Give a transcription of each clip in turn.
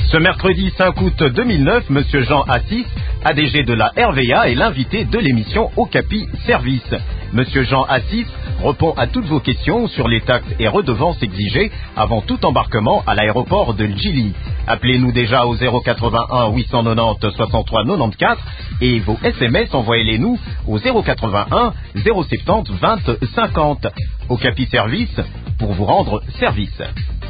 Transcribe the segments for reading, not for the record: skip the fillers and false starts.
Ce mercredi 5 août 2009, Monsieur Jean Assis, ADG de la RVA, est l'invité de l'émission Okapi Service. Monsieur Jean Assis répond à toutes vos questions sur les taxes et redevances exigées avant tout embarquement à l'aéroport de Djili. Appelez-nous déjà au 081 890 63 94 et vos SMS, envoyez-les-nous au 081 070 20 50. Okapi Service, pour vous rendre service.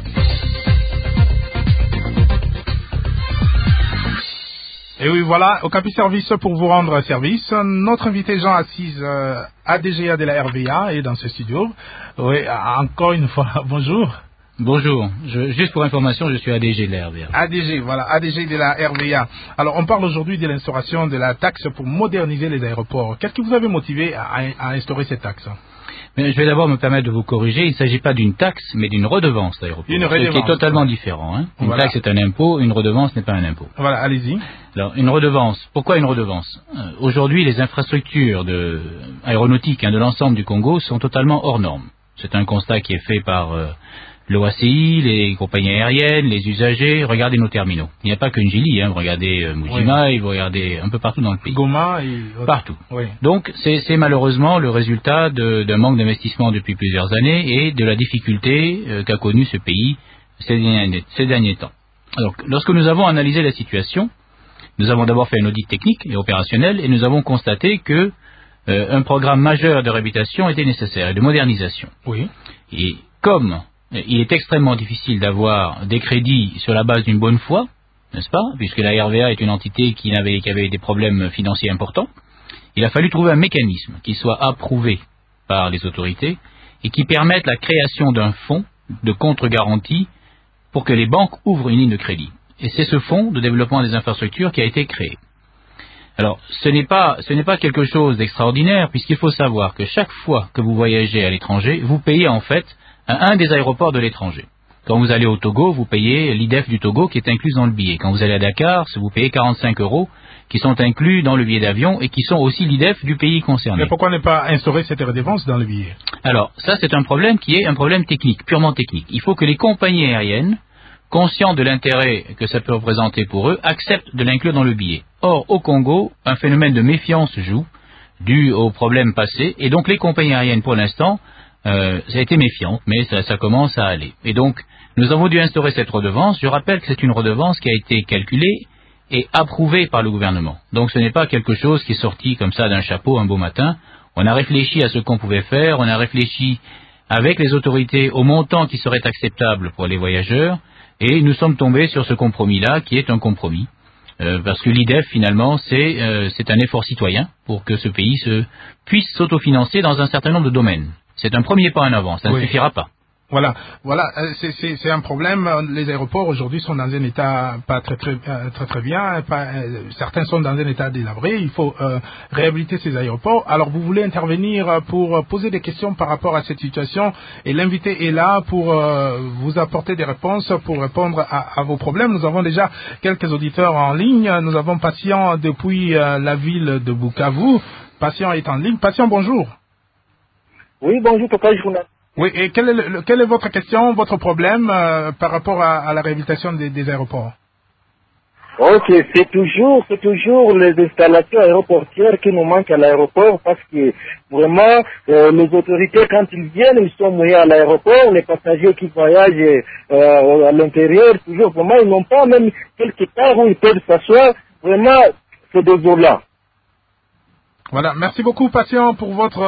Et oui, voilà, Okapi Service pour vous rendre service. Notre invité Jean Assis, ADGA de la RVA, est dans ce studio. Oui, encore une fois, bonjour. Bonjour, juste pour information, je suis ADG de la RVA. ADG, voilà, ADG de la RVA. Alors, on parle aujourd'hui de l'instauration de la taxe pour moderniser les aéroports. Qu'est-ce qui vous avait motivé à instaurer cette taxe ? Mais je vais d'abord me permettre de vous corriger, il ne s'agit pas d'une taxe, mais d'une redevance d'aéroport. Une redevance. Ce qui est totalement différent. Hein. Une taxe est un impôt, une redevance n'est pas un impôt. Voilà, allez-y. Alors, une redevance. Pourquoi une redevance ? Aujourd'hui, les infrastructures aéronautiques de l'ensemble du Congo sont totalement hors normes. C'est un constat qui est fait par l'OACI, les compagnies aériennes, les usagers. Regardez nos terminaux. Il n'y a pas que Njili, vous regardez Mujima, vous regardez un peu partout dans le pays. Goma et... Partout. Oui. Donc, c'est malheureusement le résultat d'un manque d'investissement depuis plusieurs années et de la difficulté qu'a connue ce pays ces derniers temps. Alors, lorsque nous avons analysé la situation, nous avons d'abord fait un audit technique et opérationnel et nous avons constaté que un programme majeur de réhabilitation était nécessaire et de modernisation. Oui. Et comme il est extrêmement difficile d'avoir des crédits sur la base d'une bonne foi, n'est-ce pas, puisque la RVA est une entité qui avait des problèmes financiers importants, il a fallu trouver un mécanisme qui soit approuvé par les autorités et qui permette la création d'un fonds de contre-garantie pour que les banques ouvrent une ligne de crédit. Et c'est ce fonds de développement des infrastructures qui a été créé. Alors, ce n'est pas quelque chose d'extraordinaire, puisqu'il faut savoir que chaque fois que vous voyagez à l'étranger, vous payez en fait un des aéroports de l'étranger. Quand vous allez au Togo, vous payez l'IDEF du Togo qui est inclus dans le billet. Quand vous allez à Dakar, vous payez 45 € qui sont inclus dans le billet d'avion et qui sont aussi l'IDEF du pays concerné. Mais pourquoi ne pas instaurer cette redevance dans le billet ? Alors, ça c'est un problème qui est un problème technique, purement technique. Il faut que les compagnies aériennes, conscients de l'intérêt que ça peut représenter pour eux, acceptent de l'inclure dans le billet. Or, au Congo, un phénomène de méfiance joue, dû aux problèmes passés, et donc les compagnies aériennes, pour l'instant, ça a été méfiant, mais ça commence à aller. Et donc, nous avons dû instaurer cette redevance. Je rappelle que c'est une redevance qui a été calculée et approuvée par le gouvernement. Donc, ce n'est pas quelque chose qui est sorti comme ça d'un chapeau un beau matin. On a réfléchi à ce qu'on pouvait faire, on a réfléchi avec les autorités au montant qui serait acceptable pour les voyageurs, et nous sommes tombés sur ce compromis-là, qui est un compromis. Parce que l'IDEF, finalement, c'est un effort citoyen pour que ce pays puisse s'autofinancer dans un certain nombre de domaines. C'est un premier pas en avant, ça ne suffira pas. Voilà, c'est un problème. Les aéroports aujourd'hui sont dans un état pas très bien. Certains sont dans un état délabré. Il faut réhabiliter ces aéroports. Alors vous voulez intervenir pour poser des questions par rapport à cette situation et l'invité est là pour vous apporter des réponses, pour répondre à vos problèmes. Nous avons déjà quelques auditeurs en ligne. Nous avons Patient depuis la ville de Bukavu. Patient est en ligne. Patient, bonjour. Oui, bonjour, papa, journaliste. Oui, et quelle est votre question, votre problème par rapport à la réhabilitation des aéroports? Ok, c'est toujours les installations aéroportières qui nous manquent à l'aéroport parce que vraiment, les autorités, quand ils viennent, ils sont mouillés à l'aéroport, les passagers qui voyagent à l'intérieur, toujours, vraiment, ils n'ont pas même quelque part où ils peuvent s'asseoir. Vraiment, c'est désolant. Voilà, merci beaucoup, Patient, pour votre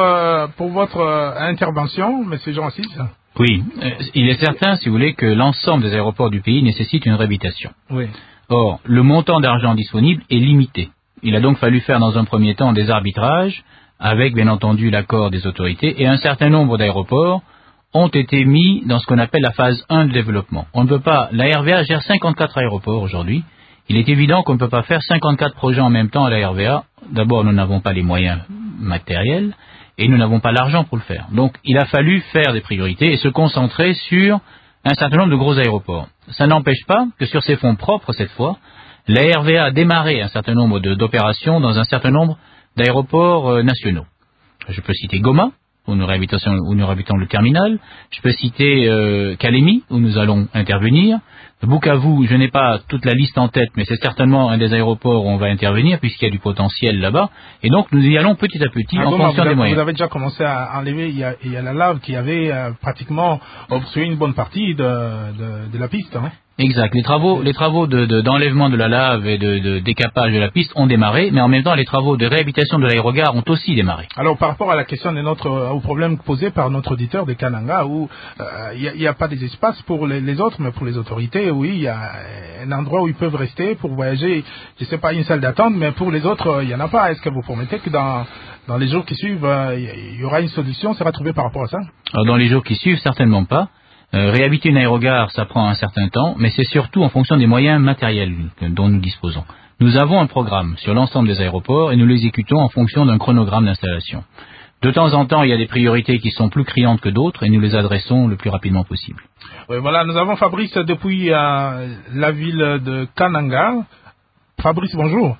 intervention, Monsieur Jean Assis. Oui, il est certain, si vous voulez, que l'ensemble des aéroports du pays nécessite une réhabilitation. Oui. Or, le montant d'argent disponible est limité. Il a donc fallu faire dans un premier temps des arbitrages, avec bien entendu l'accord des autorités, et un certain nombre d'aéroports ont été mis dans ce qu'on appelle la phase 1 de développement. On ne peut pas, la RVA gère 54 aéroports aujourd'hui. Il est évident qu'on ne peut pas faire 54 projets en même temps à la RVA. D'abord, nous n'avons pas les moyens matériels et nous n'avons pas l'argent pour le faire. Donc, il a fallu faire des priorités et se concentrer sur un certain nombre de gros aéroports. Ça n'empêche pas que sur ses fonds propres, cette fois, la RVA a démarré un certain nombre d'opérations dans un certain nombre d'aéroports nationaux. Je peux citer Goma, où nous réhabilitons le terminal. Je peux citer Kalemi, où nous allons intervenir. Bukavu, je n'ai pas toute la liste en tête, mais c'est certainement un des aéroports où on va intervenir, puisqu'il y a du potentiel là-bas. Et donc, nous y allons petit à petit en fonction des moyens. Vous avez déjà commencé à enlever, il y a la lave qui avait pratiquement obstrué une bonne partie de la piste. Hein. Exact. Les travaux d'enlèvement de la lave et de décapage de la piste ont démarré, mais en même temps, les travaux de réhabilitation de l'aérogare ont aussi démarré. Alors, par rapport à la question au problème posé par notre auditeur de Kananga, où il n'y a pas des espaces pour les autres, mais pour les autorités, oui, il y a un endroit où ils peuvent rester pour voyager. Je ne sais pas, une salle d'attente, mais pour les autres, il n'y en a pas. Est-ce que vous promettez que dans les jours qui suivent, il y aura une solution sera trouvée par rapport à ça? Alors, dans les jours qui suivent, certainement pas. Réhabiliter une aérogare, ça prend un certain temps, mais c'est surtout en fonction des moyens matériels dont nous disposons. Nous avons un programme sur l'ensemble des aéroports et nous l'exécutons en fonction d'un chronogramme d'installation. De temps en temps, il y a des priorités qui sont plus criantes que d'autres et nous les adressons le plus rapidement possible. Oui, voilà, nous avons Fabrice depuis la ville de Kananga. Fabrice, bonjour.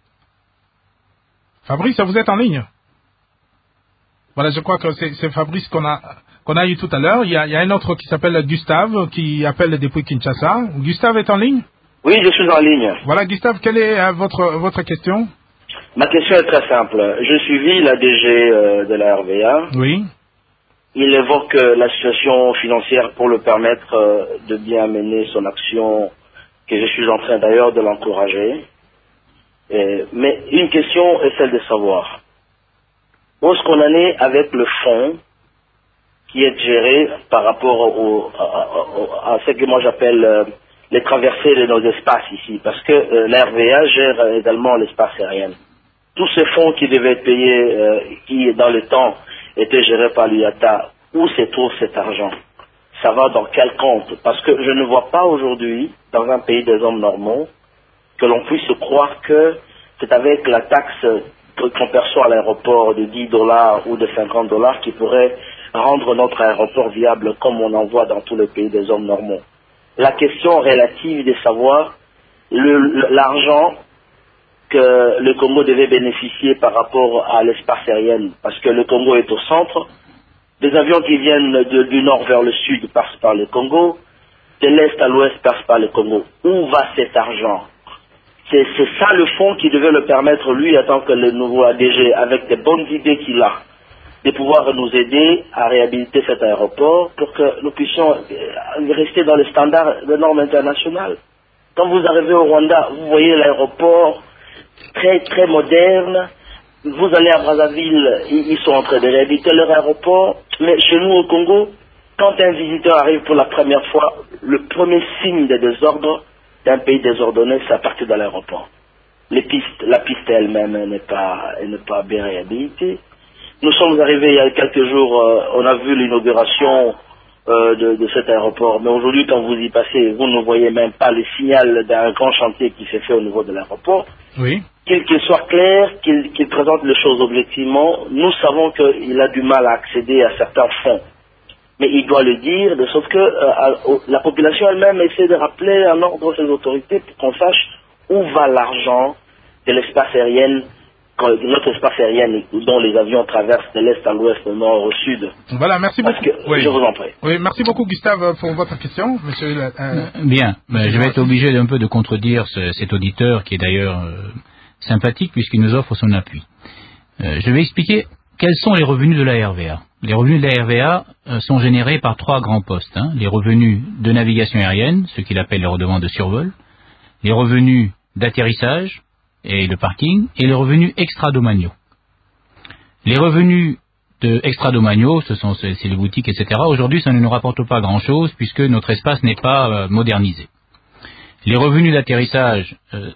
Fabrice, vous êtes en ligne? Voilà, je crois que c'est Fabrice qu'on a eu tout à l'heure. Il y a un autre qui s'appelle Gustave, qui appelle depuis Kinshasa. Gustave est en ligne? Oui, je suis en ligne. Voilà, Gustave, quelle est votre question? Ma question est très simple. Je suivis la DG de la RVA. Oui. Il évoque la situation financière pour le permettre de bien mener son action, que je suis en train d'ailleurs de l'encourager. Mais une question est celle de savoir où est-ce qu'on en est avec le fonds qui est géré par rapport à ce que moi j'appelle les traversées de nos espaces ici, parce que la RVA gère également l'espace aérien. Tous ces fonds qui devaient être payés, qui dans le temps étaient gérés par l'IATA, où se trouve cet argent? Ça va dans quel compte? Parce que je ne vois pas aujourd'hui, dans un pays des hommes normaux, que l'on puisse croire que c'est avec la taxe qu'on perçoit à l'aéroport de $10 ou de $50 qui pourrait rendre notre aéroport viable comme on en voit dans tous les pays des hommes normaux. La question relative est de savoir l'argent que le Congo devait bénéficier par rapport à l'espace aérien, parce que le Congo est au centre. Des avions qui viennent du nord vers le sud passent par le Congo, de l'est à l'ouest passent par le Congo. Où va cet argent? C'est ça le fonds qui devait le permettre, lui, en tant que le nouveau ADG, avec des bonnes idées qu'il a, de pouvoir nous aider à réhabiliter cet aéroport pour que nous puissions rester dans les standards de normes internationales. Quand vous arrivez au Rwanda, vous voyez l'aéroport très très moderne. Vous allez à Brazzaville, ils sont en train de réhabiliter leur aéroport. Mais chez nous au Congo, quand un visiteur arrive pour la première fois, le premier signe de désordre d'un pays désordonné, c'est à partir de l'aéroport. La piste elle-même n'est pas bien réhabilitée. Nous sommes arrivés il y a quelques jours, on a vu l'inauguration de cet aéroport, mais aujourd'hui quand vous y passez, vous ne voyez même pas le signal d'un grand chantier qui s'est fait au niveau de l'aéroport. Oui. Qu'il soit clair, qu'il présente les choses objectivement, nous savons qu'il a du mal à accéder à certains fonds. Mais il doit le dire, de sorte que la population elle-même essaie de rappeler en ordre ses autorités pour qu'on sache où va l'argent de l'espace aérien, notre espace aérien dont les avions traversent de l'est à l'ouest, du nord au sud. Voilà, merci beaucoup. Oui. Je vous en prie. Oui, merci beaucoup Gustave pour votre question, monsieur. Bien, je vais être obligé d'un peu de contredire cet auditeur qui est d'ailleurs sympathique puisqu'il nous offre son appui. Je vais expliquer quels sont les revenus de la RVA. Les revenus de la RVA sont générés par trois grands postes. Les revenus de navigation aérienne, ce qu'il appelle les redevances de survol, les revenus d'atterrissage et de parking, et les revenus extradomaniaux. Les revenus extradomaniaux, c'est les boutiques, etc. Aujourd'hui, ça ne nous rapporte pas grand-chose puisque notre espace n'est pas modernisé. Les revenus d'atterrissage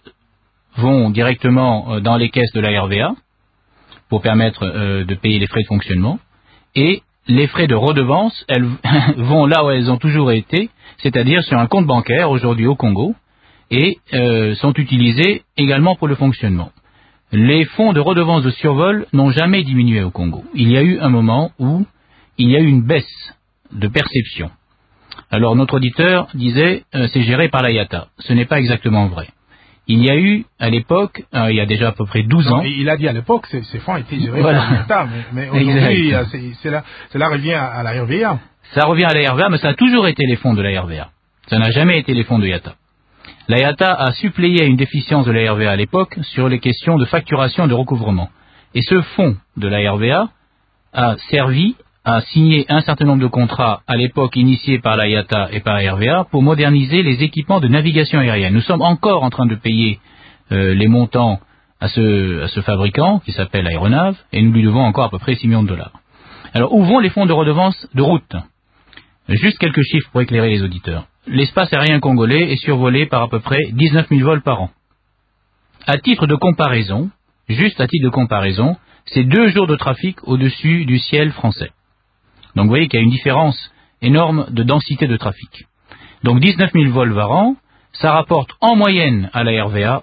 vont directement dans les caisses de la RVA pour permettre de payer les frais de fonctionnement. Et les frais de redevance, elles vont là où elles ont toujours été, c'est-à-dire sur un compte bancaire aujourd'hui au Congo, et sont utilisés également pour le fonctionnement. Les fonds de redevance de survol n'ont jamais diminué au Congo. Il y a eu un moment où il y a eu une baisse de perception. Alors notre auditeur disait c'est géré par l'IATA. Ce n'est pas exactement vrai. Il y a eu, à l'époque, il y a déjà à peu près 12 ans... Il a dit à l'époque, ces fonds étaient gérés par l'État, mais aujourd'hui, cela revient à la RVA. Ça revient à la RVA, mais ça a toujours été les fonds de la RVA. Ça n'a jamais été les fonds de IATA. La IATA a suppléé une déficience de la RVA à l'époque sur les questions de facturation et de recouvrement. Et ce fonds de la RVA a servi à signer un certain nombre de contrats à l'époque initiés par la IATA et par la RVA pour moderniser les équipements de navigation aérienne. Nous sommes encore en train de payer les montants à ce fabricant qui s'appelle Aéronave et nous lui devons encore à peu près 6 millions de dollars. Alors où vont les fonds de redevance de route? Juste quelques chiffres pour éclairer les auditeurs. L'espace aérien congolais est survolé par à peu près 19 000 vols par an. À titre de comparaison, juste à titre de comparaison, c'est 2 jours de trafic au-dessus du ciel français. Donc vous voyez qu'il y a une différence énorme de densité de trafic. Donc 19 000 vols par an, ça rapporte en moyenne à la RVA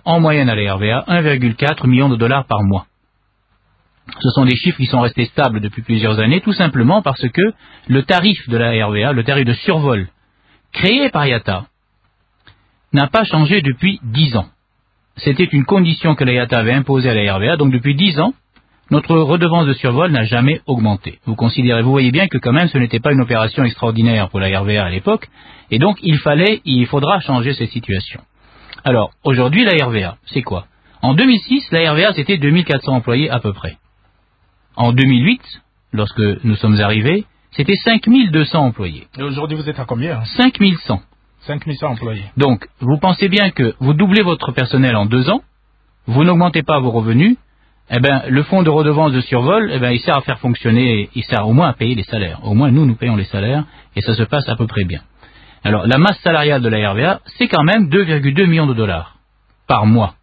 1,4 million de dollars par mois. Ce sont des chiffres qui sont restés stables depuis plusieurs années, tout simplement parce que le tarif de la RVA, le tarif de survol, créé par IATA, n'a pas changé depuis 10 ans. C'était une condition que la IATA avait imposée à la RVA, donc depuis 10 ans, notre redevance de survol n'a jamais augmenté. Vous voyez bien que quand même ce n'était pas une opération extraordinaire pour la RVA à l'époque, et donc il faudra changer cette situation. Alors, aujourd'hui la RVA, c'est quoi? En 2006, la RVA c'était 2400 employés à peu près. En 2008, lorsque nous sommes arrivés, c'était 5200 employés. Et aujourd'hui, vous êtes à combien? 5100. 5100 employés. Donc, vous pensez bien que vous doublez votre personnel en 2 ans, vous n'augmentez pas vos revenus, eh bien, le fonds de redevance de survol, eh bien, il sert à faire fonctionner, il sert au moins à payer les salaires. Au moins, nous payons les salaires, et ça se passe à peu près bien. Alors, la masse salariale de la RVA, c'est quand même 2,2 millions de dollars par mois.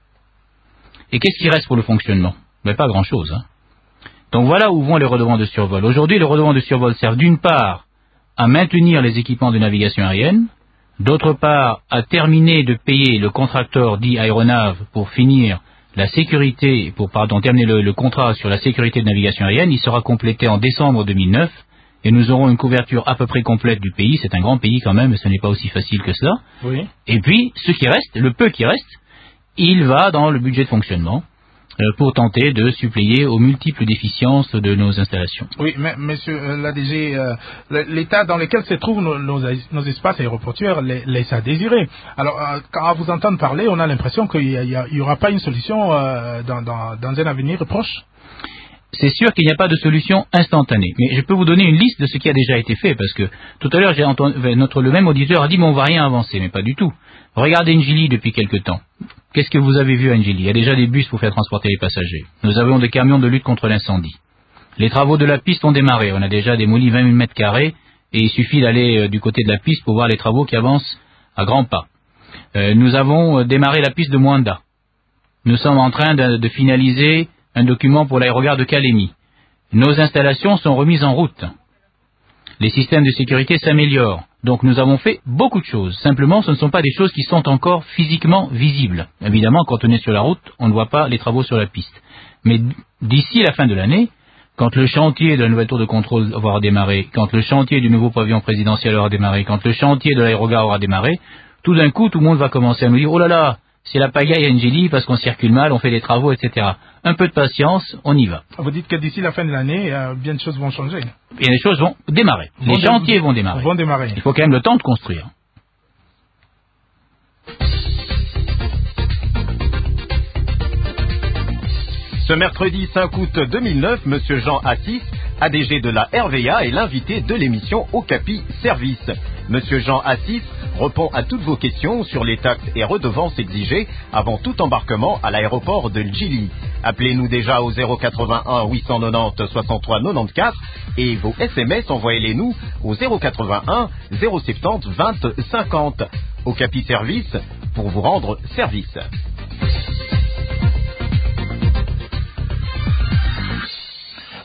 Et qu'est-ce qui reste pour le fonctionnement? Ben, pas grand-chose, hein. Donc voilà où vont les redevances de survol. Aujourd'hui, les redevances de survol servent d'une part à maintenir les équipements de navigation aérienne, d'autre part à terminer de payer le contracteur dit Aéronave pour finir la sécurité, terminer le contrat sur la sécurité de navigation aérienne. Il sera complété en décembre 2009 et nous aurons une couverture à peu près complète du pays. C'est un grand pays quand même, mais ce n'est pas aussi facile que cela. Oui. Et puis, ce qui reste, le peu qui reste, il va dans le budget de fonctionnement pour tenter de suppléer aux multiples déficiences de nos installations. Oui, mais monsieur l'ADG, l'état dans lequel se trouvent nos espaces aéroportuaires laisse à désirer. Alors, quand à vous entendre parler, on a l'impression qu'il n'y aura pas une solution dans un avenir proche. C'est sûr qu'il n'y a pas de solution instantanée, mais je peux vous donner une liste de ce qui a déjà été fait, parce que tout à l'heure, le même auditeur a dit, mais on ne va rien avancer, mais pas du tout. Regardez Njili depuis quelque temps. Qu'est-ce que vous avez vu à Njili? Il y a déjà des bus pour faire transporter les passagers. Nous avons des camions de lutte contre l'incendie. Les travaux de la piste ont démarré. On a déjà démoli 20 000 mètres carrés et il suffit d'aller du côté de la piste pour voir les travaux qui avancent à grands pas. Nous avons démarré la piste de Mwanda. Nous sommes en train de finaliser un document pour l'aérogare de Kalemi. Nos installations sont remises en route. Les systèmes de sécurité s'améliorent. Donc nous avons fait beaucoup de choses. Simplement, ce ne sont pas des choses qui sont encore physiquement visibles. Évidemment, quand on est sur la route, on ne voit pas les travaux sur la piste. Mais d'ici la fin de l'année, quand le chantier de la nouvelle tour de contrôle aura démarré, quand le chantier du nouveau pavillon présidentiel aura démarré, quand le chantier de l'aérogare aura démarré, tout d'un coup, tout le monde va commencer à nous dire « Oh là là, c'est la pagaille à Njili parce qu'on circule mal, on fait des travaux, etc. » Un peu de patience, on y va. Vous dites que d'ici la fin de l'année, bien de choses vont changer. Bien des choses vont démarrer. Les chantiers vont démarrer. Il faut quand même le temps de construire. Ce mercredi 5 août 2009, M. Jean Assis, ADG de la RVA, est l'invité de l'émission Okapi Service. M. Jean Assis répond à toutes vos questions sur les taxes et redevances exigées avant tout embarquement à l'aéroport de Njili. Appelez-nous déjà au 081 890 63 94 et vos SMS, envoyez-les-nous au 081 070 20 50. Okapi Service, pour vous rendre service.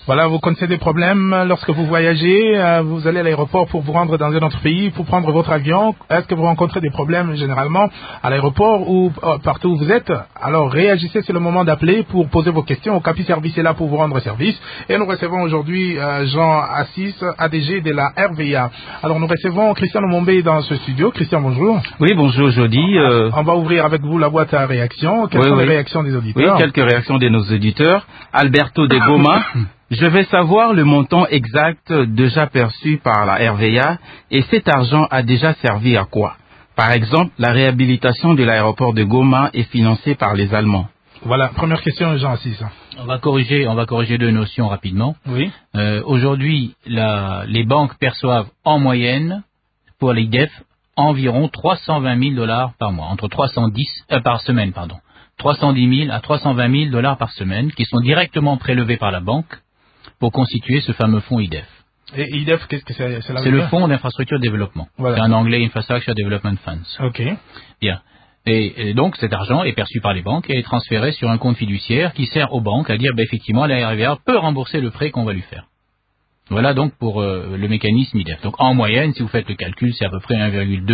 Voilà, vous connaissez des problèmes lorsque vous voyagez, vous allez à l'aéroport pour vous rendre dans un autre pays, pour prendre votre avion. Est-ce que vous rencontrez des problèmes généralement à l'aéroport ou partout où vous êtes? Alors réagissez, c'est le moment d'appeler pour poser vos questions. Okapi Service est là pour vous rendre service. Et nous recevons aujourd'hui Jean Assis, ADG de la RVA. Alors nous recevons Christian Omombe dans ce studio. Christian, bonjour. Oui, bonjour Jody. On va ouvrir avec vous la boîte à réactions. Quelles sont les réactions des auditeurs? Oui, quelques réactions de nos auditeurs. Alberto de Goma. Je vais savoir le montant exact déjà perçu par la RVA et cet argent a déjà servi à quoi? Par exemple, la réhabilitation de l'aéroport de Goma est financée par les Allemands. Voilà, première question, Jean Assis. On va corriger deux notions rapidement. Oui. Aujourd'hui, les banques perçoivent en moyenne, pour l'IDEF, environ 320 000 $ par mois, par semaine, 310 000 à 320 000 $ par semaine, qui sont directement prélevés par la banque pour constituer ce fameux fonds IDEF. Et IDEF, qu'est-ce que c'est? C'est le fonds d'infrastructure de développement. Voilà. C'est en anglais Infrastructure Development Funds. Ok. Bien. Et donc cet argent est perçu par les banques et est transféré sur un compte fiduciaire qui sert aux banques à dire effectivement la RVA peut rembourser le prêt qu'on va lui faire. Voilà donc pour le mécanisme IDEF. Donc en moyenne, si vous faites le calcul, c'est à peu près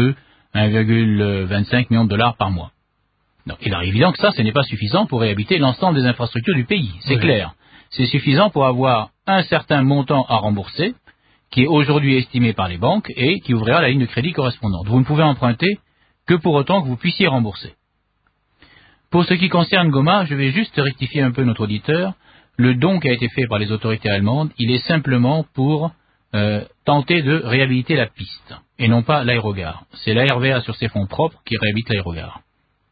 1,25 million de $ par mois. Donc, il est évident que ça, ce n'est pas suffisant pour réhabiliter l'ensemble des infrastructures du pays. C'est clair. C'est suffisant pour avoir un certain montant à rembourser, qui est aujourd'hui estimé par les banques et qui ouvrira la ligne de crédit correspondante. Vous ne pouvez emprunter que pour autant que vous puissiez rembourser. Pour ce qui concerne Goma, je vais juste rectifier un peu notre auditeur. Le don qui a été fait par les autorités allemandes, il est simplement pour tenter de réhabiliter la piste, et non pas l'aérogare. C'est la RVA sur ses fonds propres qui réhabilite l'aérogare.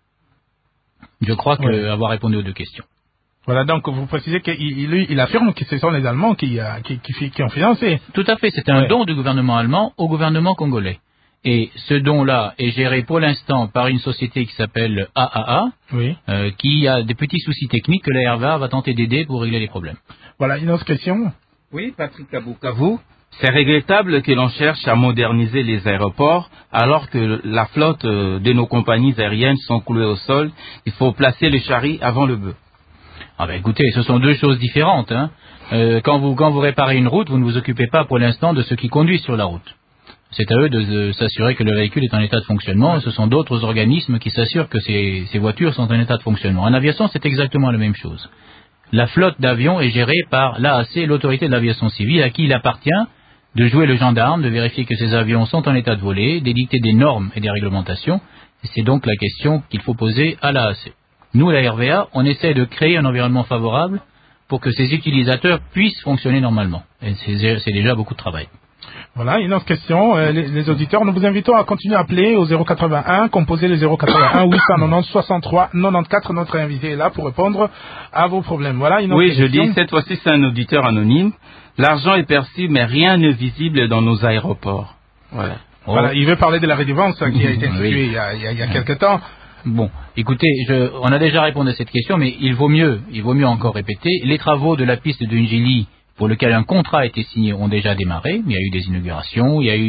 Je crois avoir répondu aux deux questions. Voilà, donc vous précisez qu'il affirme que ce sont les Allemands qui ont financé. Tout à fait, c'est un don du gouvernement allemand au gouvernement congolais. Et ce don-là est géré pour l'instant par une société qui s'appelle AAA, qui a des petits soucis techniques que la RVA va tenter d'aider pour régler les problèmes. Voilà, une autre question. Oui, Patrick Kaboukavu. C'est regrettable que l'on cherche à moderniser les aéroports alors que la flotte de nos compagnies aériennes sont clouées au sol. Il faut placer le charri avant le bœuf. Ah ben écoutez, ce sont deux choses différentes. Quand vous réparez une route, vous ne vous occupez pas pour l'instant de ceux qui conduisent sur la route. C'est à eux de s'assurer que le véhicule est en état de fonctionnement. Ce sont d'autres organismes qui s'assurent que ces voitures sont en état de fonctionnement. En aviation, c'est exactement la même chose. La flotte d'avions est gérée par l'AAC, l'autorité de l'aviation civile, à qui il appartient de jouer le gendarme, de vérifier que ces avions sont en état de voler, d'édicter des normes et des réglementations. Et c'est donc la question qu'il faut poser à l'AAC. Nous, la RVA, on essaie de créer un environnement favorable pour que ces utilisateurs puissent fonctionner normalement. Et c'est déjà beaucoup de travail. Voilà, une autre question. Les auditeurs, nous vous invitons à continuer à appeler au 081, composez le 081 890 63 94. Notre invité est là pour répondre à vos problèmes. Voilà, une autre question. Je dis, cette fois-ci, c'est un auditeur anonyme. L'argent est perçu, mais rien n'est visible dans nos aéroports. Voilà, il veut parler de la redevance qui a été instituée il y a quelque temps. Bon, écoutez, on a déjà répondu à cette question, mais il vaut mieux encore répéter. Les travaux de la piste de Njili, pour lequel un contrat a été signé, ont déjà démarré. Il y a eu des inaugurations, il y a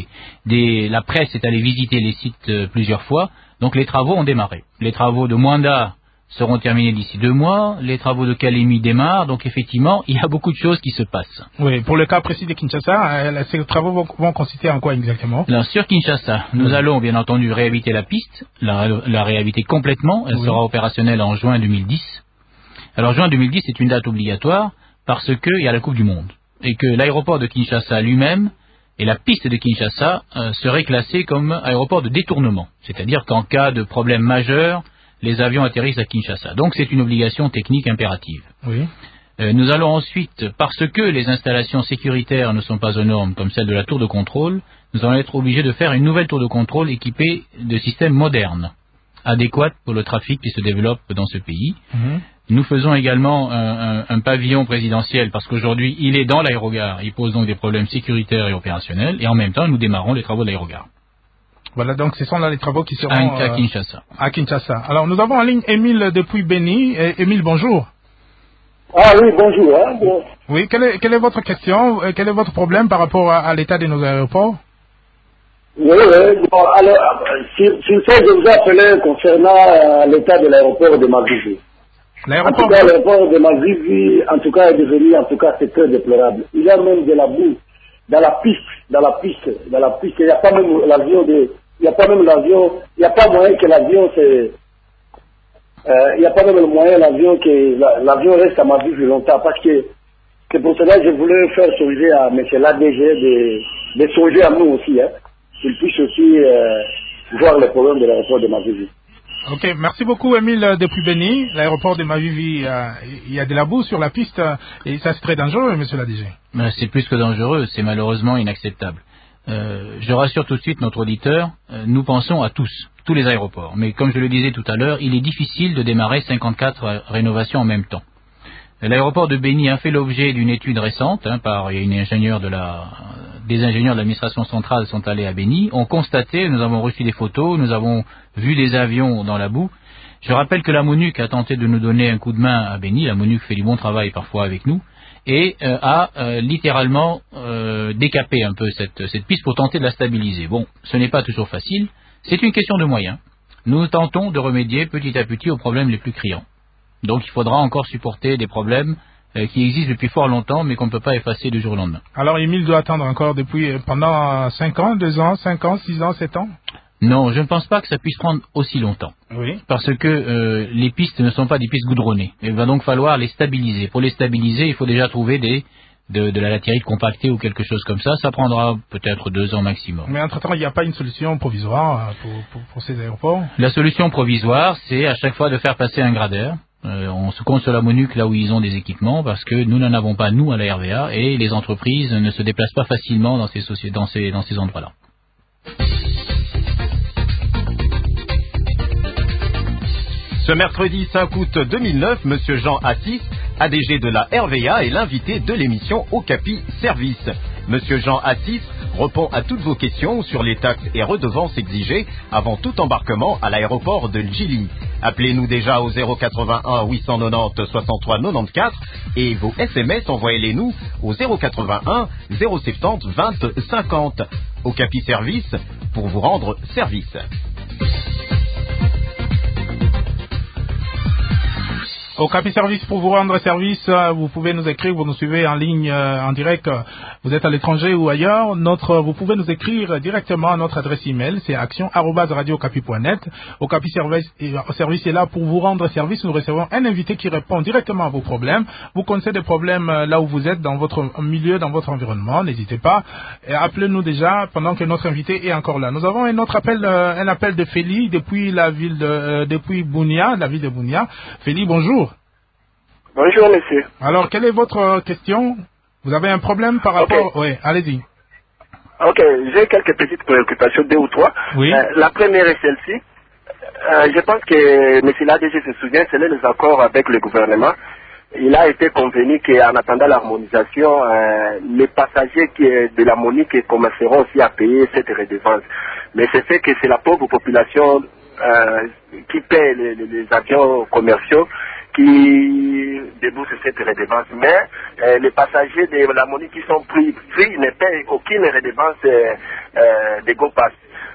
eu la presse est allée visiter les sites plusieurs fois. Donc les travaux ont démarré. Les travaux de Mwanda seront terminés d'ici 2 mois. Les travaux de Kalemi démarrent. Donc effectivement, il y a beaucoup de choses qui se passent. Oui, pour le cas précis de Kinshasa, ces travaux vont consister en quoi exactement? Alors, sur Kinshasa, nous allons bien entendu réhabiliter la piste, la réhabiliter complètement. Elle sera opérationnelle en juin 2010. Alors juin 2010 est une date obligatoire parce qu'il y a la Coupe du Monde. Et que l'aéroport de Kinshasa lui-même et la piste de Kinshasa seraient classés comme aéroport de détournement. C'est-à-dire qu'en cas de problème majeur, les avions atterrissent à Kinshasa. Donc c'est une obligation technique impérative. Oui. Nous allons ensuite, parce que les installations sécuritaires ne sont pas aux normes, comme celle de la tour de contrôle, nous allons être obligés de faire une nouvelle tour de contrôle équipée de systèmes modernes, adéquats pour le trafic qui se développe dans ce pays. Nous faisons également un pavillon présidentiel, parce qu'aujourd'hui il est dans l'aérogare, il pose donc des problèmes sécuritaires et opérationnels, et en même temps nous démarrons les travaux de l'aérogare. Voilà, donc ce sont là les travaux qui seront à Kinshasa. À Kinshasa. Alors nous avons en ligne Émile depuis Béni. Émile, bonjour. Ah oui, bonjour. Bon. Oui, quelle est votre question? Quel est votre problème par rapport à l'état de nos aéroports? Oui, bon, alors, sur ce, je vous appelais concernant l'état de l'aéroport de Mabuzu. En tout cas, l'aéroport de Mavivi, en tout cas, est devenu, en tout cas, c'est très déplorable. Il y a même de la boue dans la piste. Il n'y a pas même l'avion il n'y a pas même l'avion, il n'y a pas moyen que l'avion il n'y a pas même le moyen l'avion reste à Mavivi longtemps, parce que c'est pour cela que je voulais faire songer à M. l'ADG de songer à nous aussi, qu'il puisse aussi voir les problèmes de l'aéroport de Mavivi. Ok, merci beaucoup Émile depuis Béni. L'aéroport de Mavivi, il y a de la boue sur la piste et ça c'est très dangereux, monsieur l'ADG. C'est plus que dangereux, c'est malheureusement inacceptable. Je rassure tout de suite notre auditeur, nous pensons à tous les aéroports. Mais comme je le disais tout à l'heure, il est difficile de démarrer 54 rénovations en même temps. L'aéroport de Béni a fait l'objet d'une étude récente, par des ingénieurs de l'administration centrale sont allés à Béni, ont constaté, nous avons reçu des photos, nous avons vu des avions dans la boue. Je rappelle que la MONUC a tenté de nous donner un coup de main à Béni, la MONUC fait du bon travail parfois avec nous, et a littéralement décapé un peu cette piste pour tenter de la stabiliser. Bon, ce n'est pas toujours facile, c'est une question de moyens. Nous tentons de remédier petit à petit aux problèmes les plus criants. Donc il faudra encore supporter des problèmes qui existent depuis fort longtemps, mais qu'on ne peut pas effacer du jour au lendemain. Alors Émile doit attendre encore pendant 5 ans, 2 ans, 5 ans, 6 ans, 7 ans? Non, je ne pense pas que ça puisse prendre aussi longtemps. Oui. Parce que les pistes ne sont pas des pistes goudronnées. Il va donc falloir les stabiliser. Pour les stabiliser, il faut déjà trouver de la latérite compactée ou quelque chose comme ça. Ça prendra peut-être 2 ans maximum. Mais entre-temps, il n'y a pas une solution provisoire pour ces aéroports? La solution provisoire, c'est à chaque fois de faire passer un gradeur. On se compte sur la MONUC là où ils ont des équipements, parce que nous n'en avons pas, nous, à la RVA, et les entreprises ne se déplacent pas facilement dans ces endroits-là. Ce mercredi 5 août 2009, M. Jean Assis, ADG de la RVA, est l'invité de l'émission Okapi Service. M. Jean Assis répond à toutes vos questions sur les taxes et redevances exigées avant tout embarquement à l'aéroport de Djili. Appelez-nous déjà au 081 890 63 94 et vos SMS, envoyez-les-nous au 081 070 20 50. Okapi Service, pour vous rendre service. Okapi Service, pour vous rendre service, vous pouvez nous écrire, vous nous suivez en ligne, en direct, vous êtes à l'étranger ou ailleurs. Vous pouvez nous écrire directement à notre adresse email, c'est action@radiocapi.net. Okapi Service est là pour vous rendre service. Nous recevons un invité qui répond directement à vos problèmes. Vous connaissez des problèmes là où vous êtes, dans votre milieu, dans votre environnement, n'hésitez pas. Appelez-nous déjà pendant que notre invité est encore là. Nous avons un autre appel, un appel de Feli depuis depuis Bunia, la ville de Bunia. Feli, bonjour. Bonjour, monsieur. Alors, quelle est votre question? Vous avez un problème par rapport... Oui, allez-y. Ok, j'ai quelques petites préoccupations, 2 ou 3. Oui. La première est celle-ci. Je pense que M. l'ADG se souvient, c'est les accords avec le gouvernement. Il a été convenu qu'en attendant l'harmonisation, les passagers de la MONUC commenceront aussi à payer cette redevance. Mais c'est fait que c'est la pauvre population qui paie les avions commerciaux qui déboursent cette redevance. Mais les passagers de la MONUC qui sont pris ne paient aucune redevance de GoPass.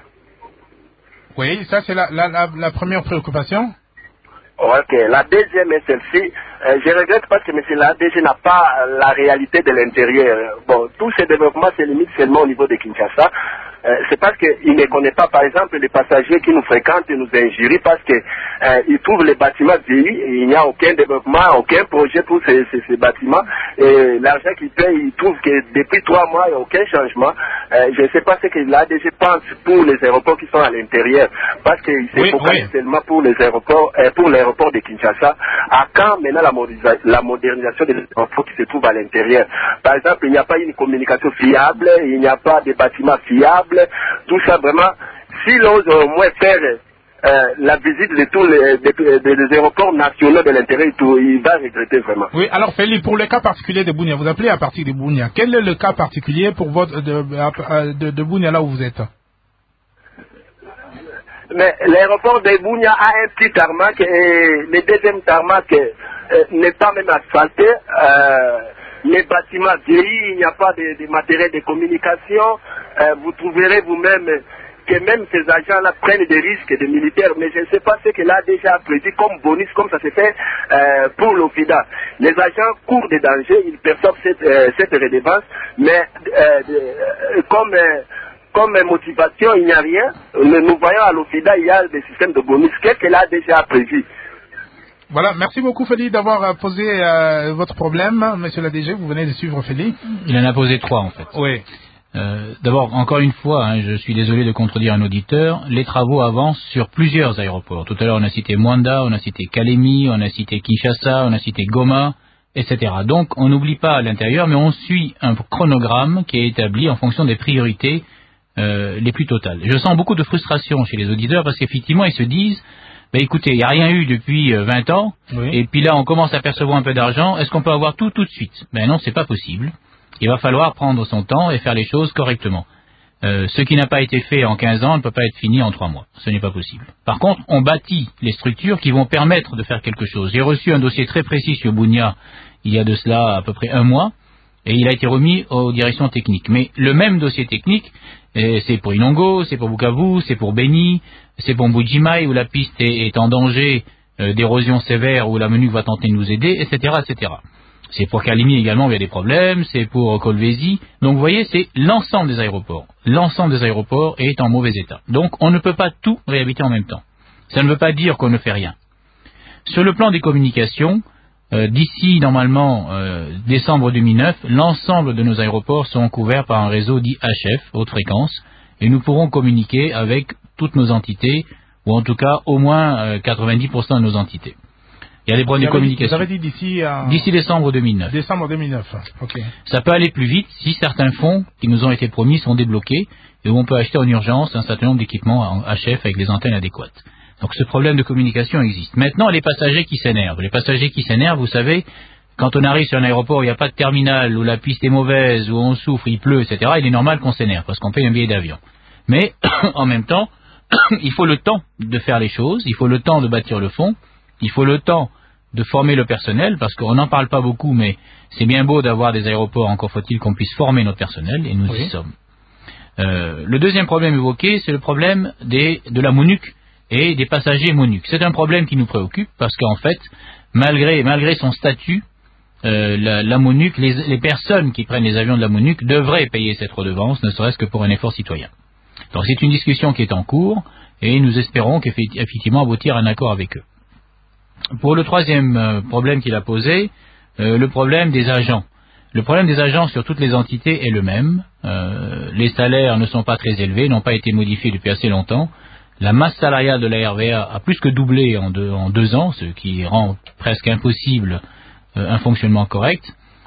Oui, ça c'est la première préoccupation. Ok, la deuxième est celle-ci. Je regrette parce que M. l'ADG n'a pas la réalité de l'intérieur. Bon, tous ces développements se limitent seulement au niveau de Kinshasa. C'est parce qu'il ne connaît pas, par exemple, les passagers qui nous fréquentent et nous injurient parce qu'ils trouvent les bâtiments vieillis et il n'y a aucun développement, aucun projet pour ces bâtiments. Et l'argent qu'ils payent, ils trouvent que depuis 3 mois, il n'y a aucun changement. Je ne sais pas ce que l'ADG pense pour les aéroports qui sont à l'intérieur parce qu'il se focalise seulement pour les aéroports, pour l'aéroport de Kinshasa. À quand maintenant la modernisation des aéroports qui se trouvent à l'intérieur? Par exemple, il n'y a pas une communication fiable, il n'y a pas de bâtiments fiables. Tout ça vraiment, si l'on au moins faire la visite de tous les aéroports nationaux de l'intérieur, il va regretter vraiment. Oui, alors Félix, pour le cas particulier de Bunia, vous appelez à partir de Bunia. Quel est le cas particulier pour de Bunia là où vous êtes? Mais l'aéroport de Bunia a un petit tarmac et le deuxième tarmac n'est pas même asphalté. Les bâtiments vieillis, il n'y a pas de matériel de communication. Vous trouverez vous-même que même ces agents-là prennent des risques de militaires, mais je ne sais pas ce qu'elle a déjà prévu comme bonus, comme ça s'est fait pour l'OFIDA. Les agents courent des dangers, ils perçoivent cette redevance, mais comme motivation, il n'y a rien. Nous voyons à l'OFIDA, il y a des systèmes de bonus. Qu'est-ce qu'elle a déjà prévu? Voilà, merci beaucoup Félix d'avoir posé votre problème. Monsieur l'ADG, vous venez de suivre Félix. Il en a posé 3 en fait. Oui. D'abord, encore une fois, je suis désolé de contredire un auditeur, les travaux avancent sur plusieurs aéroports. Tout à l'heure, on a cité Mwanda, on a cité Kalemi, on a cité Kinshasa, on a cité Goma, etc. Donc, on n'oublie pas à l'intérieur, mais on suit un chronogramme qui est établi en fonction des priorités les plus totales. Je sens beaucoup de frustration chez les auditeurs parce qu'effectivement, ils se disent écoutez, il n'y a rien eu depuis 20 ans, oui. Et puis là, on commence à percevoir un peu d'argent, est-ce qu'on peut avoir tout de suite? Non, c'est pas possible. Il va falloir prendre son temps et faire les choses correctement. Ce qui n'a pas été fait en 15 ans ne peut pas être fini en 3 mois. Ce n'est pas possible. Par contre, on bâtit les structures qui vont permettre de faire quelque chose. J'ai reçu un dossier très précis sur Bunia il y a de cela à peu près 1 mois, et il a été remis aux directions techniques. Mais le même dossier technique, c'est pour Inongo, c'est pour Bukavu, c'est pour Beni, c'est pour Mbujimai, où la piste est en danger d'érosion sévère, où la MONUC va tenter de nous aider, etc., etc. C'est pour Kalemi également où il y a des problèmes, c'est pour Kolwezi. Donc vous voyez, c'est l'ensemble des aéroports. L'ensemble des aéroports est en mauvais état. Donc on ne peut pas tout réhabiliter en même temps. Ça ne veut pas dire qu'on ne fait rien. Sur le plan des communications, d'ici normalement décembre 2009, l'ensemble de nos aéroports seront couverts par un réseau dit HF, haute fréquence, et nous pourrons communiquer avec toutes nos entités, ou en tout cas au moins 90% de nos entités. Il y a des problèmes de communication. Vous avez dit d'ici décembre 2009. Décembre 2009, ok. Ça peut aller plus vite si certains fonds qui nous ont été promis sont débloqués et où on peut acheter en urgence un certain nombre d'équipements en HF avec les antennes adéquates. Donc ce problème de communication existe. Maintenant, les passagers qui s'énervent. Les passagers qui s'énervent, vous savez, quand on arrive sur un aéroport où il n'y a pas de terminal, où la piste est mauvaise, où on souffre, il pleut, etc., il est normal qu'on s'énerve parce qu'on paye un billet d'avion. Mais en même temps, il faut le temps de faire les choses, il faut le temps de bâtir le fond, il faut le temps de former le personnel, parce qu'on n'en parle pas beaucoup, mais c'est bien beau d'avoir des aéroports, encore faut-il qu'on puisse former notre personnel, et nous y sommes. Le deuxième problème évoqué, c'est le problème de la MONUC et des passagers MONUC. C'est un problème qui nous préoccupe, parce qu'en fait, malgré son statut, la MONUC, les personnes qui prennent les avions de la MONUC devraient payer cette redevance, ne serait-ce que pour un effort citoyen. Donc c'est une discussion qui est en cours, et nous espérons qu'effectivement aboutir à un accord avec eux. Pour le troisième problème qu'il a posé, le problème des agents. Le problème des agents sur toutes les entités est le même. Les salaires ne sont pas très élevés, n'ont pas été modifiés depuis assez longtemps. La masse salariale de la RVA a plus que doublé en 2 ans, ce qui rend presque impossible un fonctionnement correct.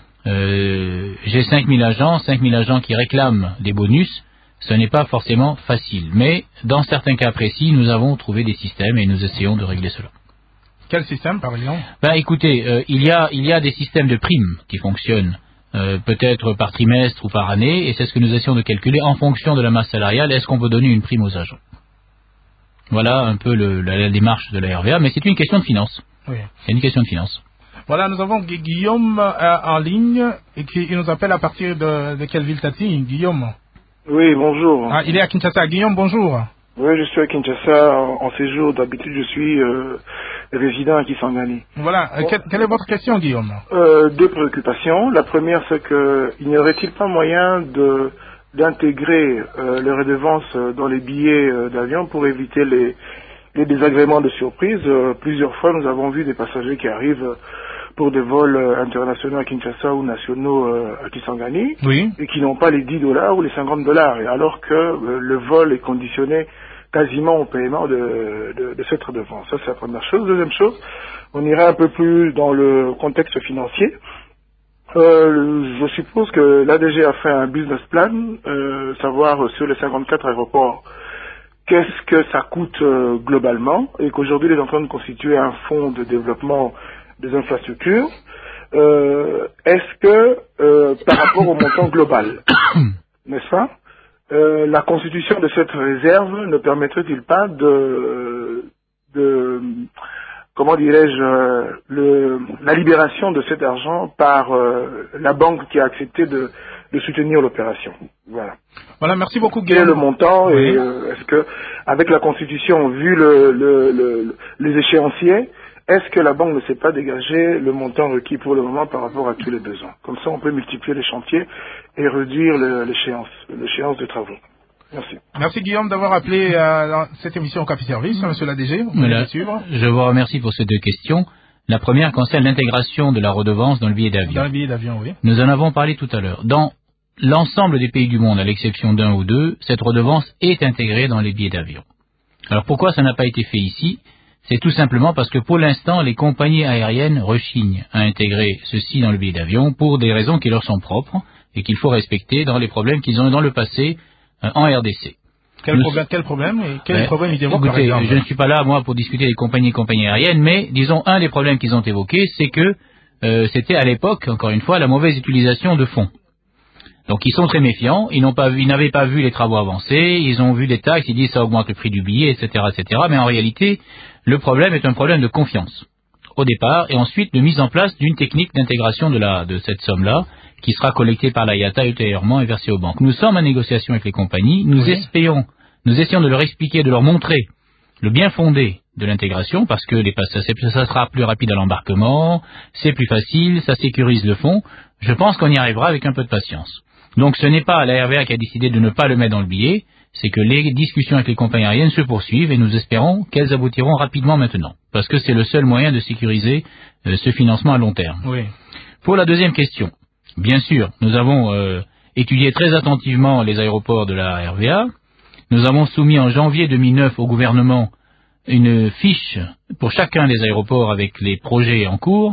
J'ai 5000 agents qui réclament des bonus. Ce n'est pas forcément facile. Mais dans certains cas précis, nous avons trouvé des systèmes et nous essayons de régler cela. Quel système, par exemple? Écoutez, il y a des systèmes de primes qui fonctionnent, peut-être par trimestre ou par année, et c'est ce que nous essayons de calculer en fonction de la masse salariale. Est-ce qu'on peut donner une prime aux agents? Voilà un peu la démarche de la RVA, mais c'est une question de finance. Oui. C'est une question de finance. Voilà, nous avons Guillaume en ligne, et il nous appelle à partir de quelle ville Tati, Guillaume? Oui, bonjour. Il est à Kinshasa. Guillaume, bonjour. Oui, je suis à Kinshasa en séjour. D'habitude, je suis résident à Kisangani. Voilà. Quelle est votre question, Guillaume? 2 préoccupations. La première, c'est qu'il n'y aurait-il pas moyen d'intégrer les redevances dans les billets d'avion pour éviter les désagréments de surprise? Plusieurs fois, nous avons vu des passagers qui arrivent pour des vols internationaux à Kinshasa ou nationaux à Kisangani, oui, et qui n'ont pas les $10 ou les $50, et alors que le vol est conditionné quasiment au paiement de cette redevance. Ça, c'est la première chose. Deuxième chose, on irait un peu plus dans le contexte financier. Je suppose que l'ADG a fait un business plan, savoir sur les 54 aéroports qu'est-ce que ça coûte globalement, et qu'aujourd'hui il est en train de constituer un fonds de développement des infrastructures. Est-ce que par rapport au montant global, n'est-ce pas, la constitution de cette réserve ne permettrait-il pas comment dirais-je, la libération de cet argent par la banque qui a accepté de de soutenir l'opération. Voilà. Voilà, merci beaucoup Quel est Guillaume. le montant Oui. et est-ce que, avec la Constitution, vu les échéanciers, est-ce que la banque ne sait pas dégager le montant requis pour le moment par rapport à tous les besoins? Comme ça, on peut multiplier les chantiers et réduire l'échéance de travaux. Merci. Merci Guillaume d'avoir appelé cette émission au Capi Service, monsieur l'ADG. Vous venez de suivre. Je vous remercie pour ces deux questions. La première concerne l'intégration de la redevance dans le billet d'avion. Dans le billet d'avion, oui. Nous en avons parlé tout à l'heure. Dans l'ensemble des pays du monde, à l'exception d'un ou deux, cette redevance est intégrée dans les billets d'avion. Alors pourquoi ça n'a pas été fait ici? C'est tout simplement parce que pour l'instant, les compagnies aériennes rechignent à intégrer ceci dans le billet d'avion pour des raisons qui leur sont propres et qu'il faut respecter dans les problèmes qu'ils ont eu dans le passé en RDC. Quel problème et quel problème ils évoquent, par exemple? Je ne suis pas là, moi, pour discuter des compagnies aériennes, mais disons, un des problèmes qu'ils ont évoqués, c'est que c'était à l'époque, encore une fois, la mauvaise utilisation de fonds. Donc ils sont très méfiants, ils n'avaient pas vu les travaux avancés, ils ont vu des taxes, ils disent ça augmente le prix du billet, etc., etc. Mais en réalité, le problème est un problème de confiance au départ, et ensuite de mise en place d'une technique d'intégration de cette somme-là, qui sera collectée par l'IATA ultérieurement et versée aux banques. Nous sommes en négociation avec les compagnies, nous essayons de leur expliquer, de leur montrer le bien fondé de l'intégration, parce que ça sera plus rapide à l'embarquement, c'est plus facile, ça sécurise le fonds. Je pense qu'on y arrivera avec un peu de patience. Donc ce n'est pas la RVA qui a décidé de ne pas le mettre dans le billet, c'est que les discussions avec les compagnies aériennes se poursuivent et nous espérons qu'elles aboutiront rapidement maintenant, parce que c'est le seul moyen de sécuriser ce financement à long terme. Oui. Pour la deuxième question, bien sûr, nous avons étudié très attentivement les aéroports de la RVA. Nous avons soumis en janvier 2009 au gouvernement une fiche pour chacun des aéroports avec les projets en cours.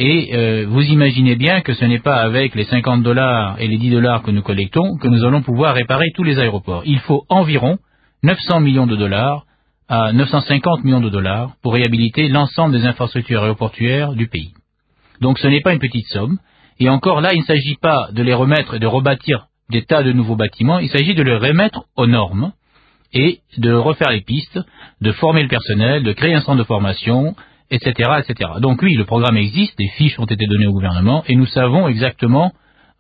Et vous imaginez bien que ce n'est pas avec les $50 et les $10 que nous collectons que nous allons pouvoir réparer tous les aéroports. Il faut environ 900 millions de dollars à 950 millions de dollars pour réhabiliter l'ensemble des infrastructures aéroportuaires du pays. Donc ce n'est pas une petite somme. Et encore là, il ne s'agit pas de les remettre et de rebâtir des tas de nouveaux bâtiments, il s'agit de les remettre aux normes et de refaire les pistes, de former le personnel, de créer un centre de formation, etc., etc. Donc oui, le programme existe, des fiches ont été données au gouvernement et nous savons exactement,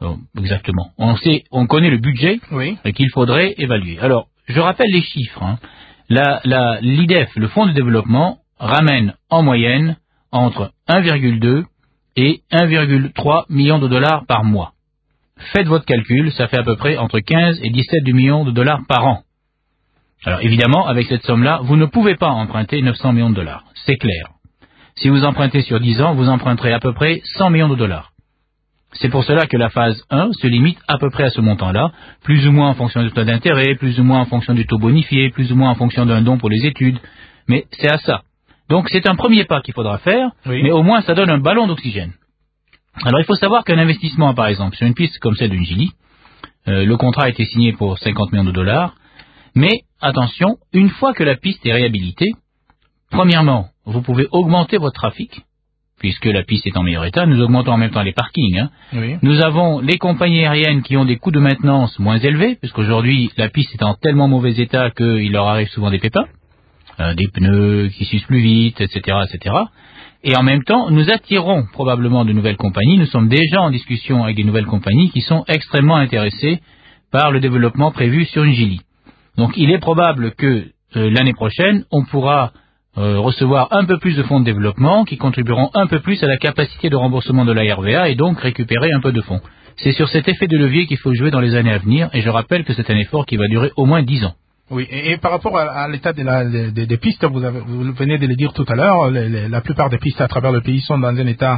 on connaît le budget qu'il faudrait évaluer. Alors, je rappelle les chiffres. L'IDEF, le Fonds de développement, ramène en moyenne entre 1,2 et 1,3 million de dollars par mois. Faites votre calcul, ça fait à peu près entre 15 et 17 millions de dollars par an. Alors évidemment, avec cette somme-là, vous ne pouvez pas emprunter 900 millions de dollars, c'est clair. Si vous empruntez sur 10 ans, vous emprunterez à peu près 100 millions de dollars. C'est pour cela que la phase 1 se limite à peu près à ce montant-là, plus ou moins en fonction du taux d'intérêt, plus ou moins en fonction du taux bonifié, plus ou moins en fonction d'un don pour les études, mais c'est à ça. Donc c'est un premier pas qu'il faudra faire, mais au moins ça donne un ballon d'oxygène. Alors il faut savoir qu'un investissement, par exemple, sur une piste comme celle d'une Gili, le contrat a été signé pour 50 millions de dollars, mais attention, une fois que la piste est réhabilitée, premièrement, vous pouvez augmenter votre trafic, puisque la piste est en meilleur état, nous augmentons en même temps les parkings. Nous avons les compagnies aériennes qui ont des coûts de maintenance moins élevés, puisqu'aujourd'hui la piste est en tellement mauvais état qu'il leur arrive souvent des pépins, des pneus qui s'usent plus vite, etc., etc. Et en même temps, nous attirons probablement de nouvelles compagnies. Nous sommes déjà en discussion avec des nouvelles compagnies qui sont extrêmement intéressées par le développement prévu sur une Gili. Donc il est probable que l'année prochaine, on pourra recevoir un peu plus de fonds de développement qui contribueront un peu plus à la capacité de remboursement de la RVA et donc récupérer un peu de fonds. C'est sur cet effet de levier qu'il faut jouer dans les années à venir et je rappelle que c'est un effort qui va durer au moins 10 ans. Oui, et par rapport à l'état des pistes, vous venez de le dire tout à l'heure, la plupart des pistes à travers le pays sont dans un état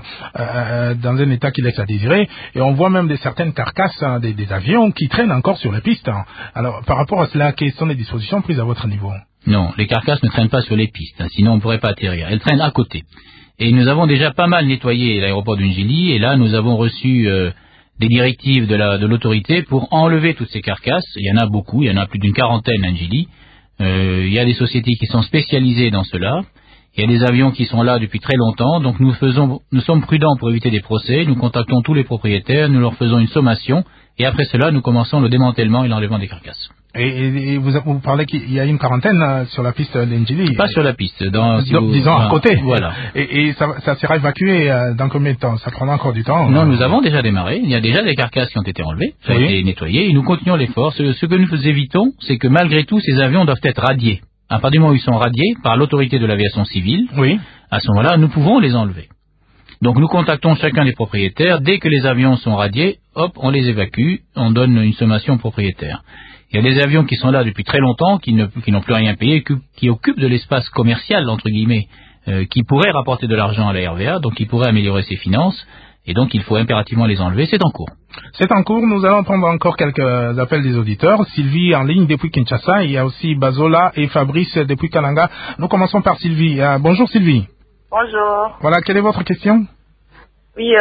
qui laisse à désirer, et on voit même certaines carcasses des avions qui traînent encore sur les pistes. Alors, par rapport à cela, quelles sont les dispositions prises à votre niveau? Non, les carcasses ne traînent pas sur les pistes, sinon on ne pourrait pas atterrir. Elles traînent à côté. Et nous avons déjà pas mal nettoyé l'aéroport d'Ungili, et là nous avons reçu des directives de l'autorité pour enlever toutes ces carcasses. Il y en a beaucoup, il y en a plus d'une quarantaine à Ngili. Il y a des sociétés qui sont spécialisées dans cela. Il y a des avions qui sont là depuis très longtemps. Donc nous sommes prudents pour éviter des procès. Nous contactons tous les propriétaires, nous leur faisons une sommation et après cela nous commençons le démantèlement et l'enlèvement des carcasses. Et vous parlez qu'il y a une quarantaine sur la piste d'Engili. Pas sur la piste, disons à côté. Voilà. Et ça sera évacué dans combien de temps? Ça prendra encore du temps? Non, nous avons déjà démarré. Il y a déjà des carcasses qui ont été enlevées, qui ont été nettoyées, et nous continuons l'effort. Ce que nous évitons, c'est que malgré tout, ces avions doivent être radiés. À partir du moment où ils sont radiés par l'autorité de l'aviation civile, à ce moment-là, nous pouvons les enlever. Donc nous contactons chacun des propriétaires. Dès que les avions sont radiés, hop, on les évacue, on donne une sommation au propriétaire. Il y a des avions qui sont là depuis très longtemps, qui n'ont plus rien payé, qui occupent de l'espace commercial, entre guillemets, qui pourraient rapporter de l'argent à la RVA, donc qui pourraient améliorer ses finances, et donc il faut impérativement les enlever. C'est en cours. C'est en cours. Nous allons prendre encore quelques appels des auditeurs. Sylvie en ligne depuis Kinshasa. Il y a aussi Bazola et Fabrice depuis Kananga. Nous commençons par Sylvie. Bonjour Sylvie. Bonjour. Voilà, quelle est votre question? Oui,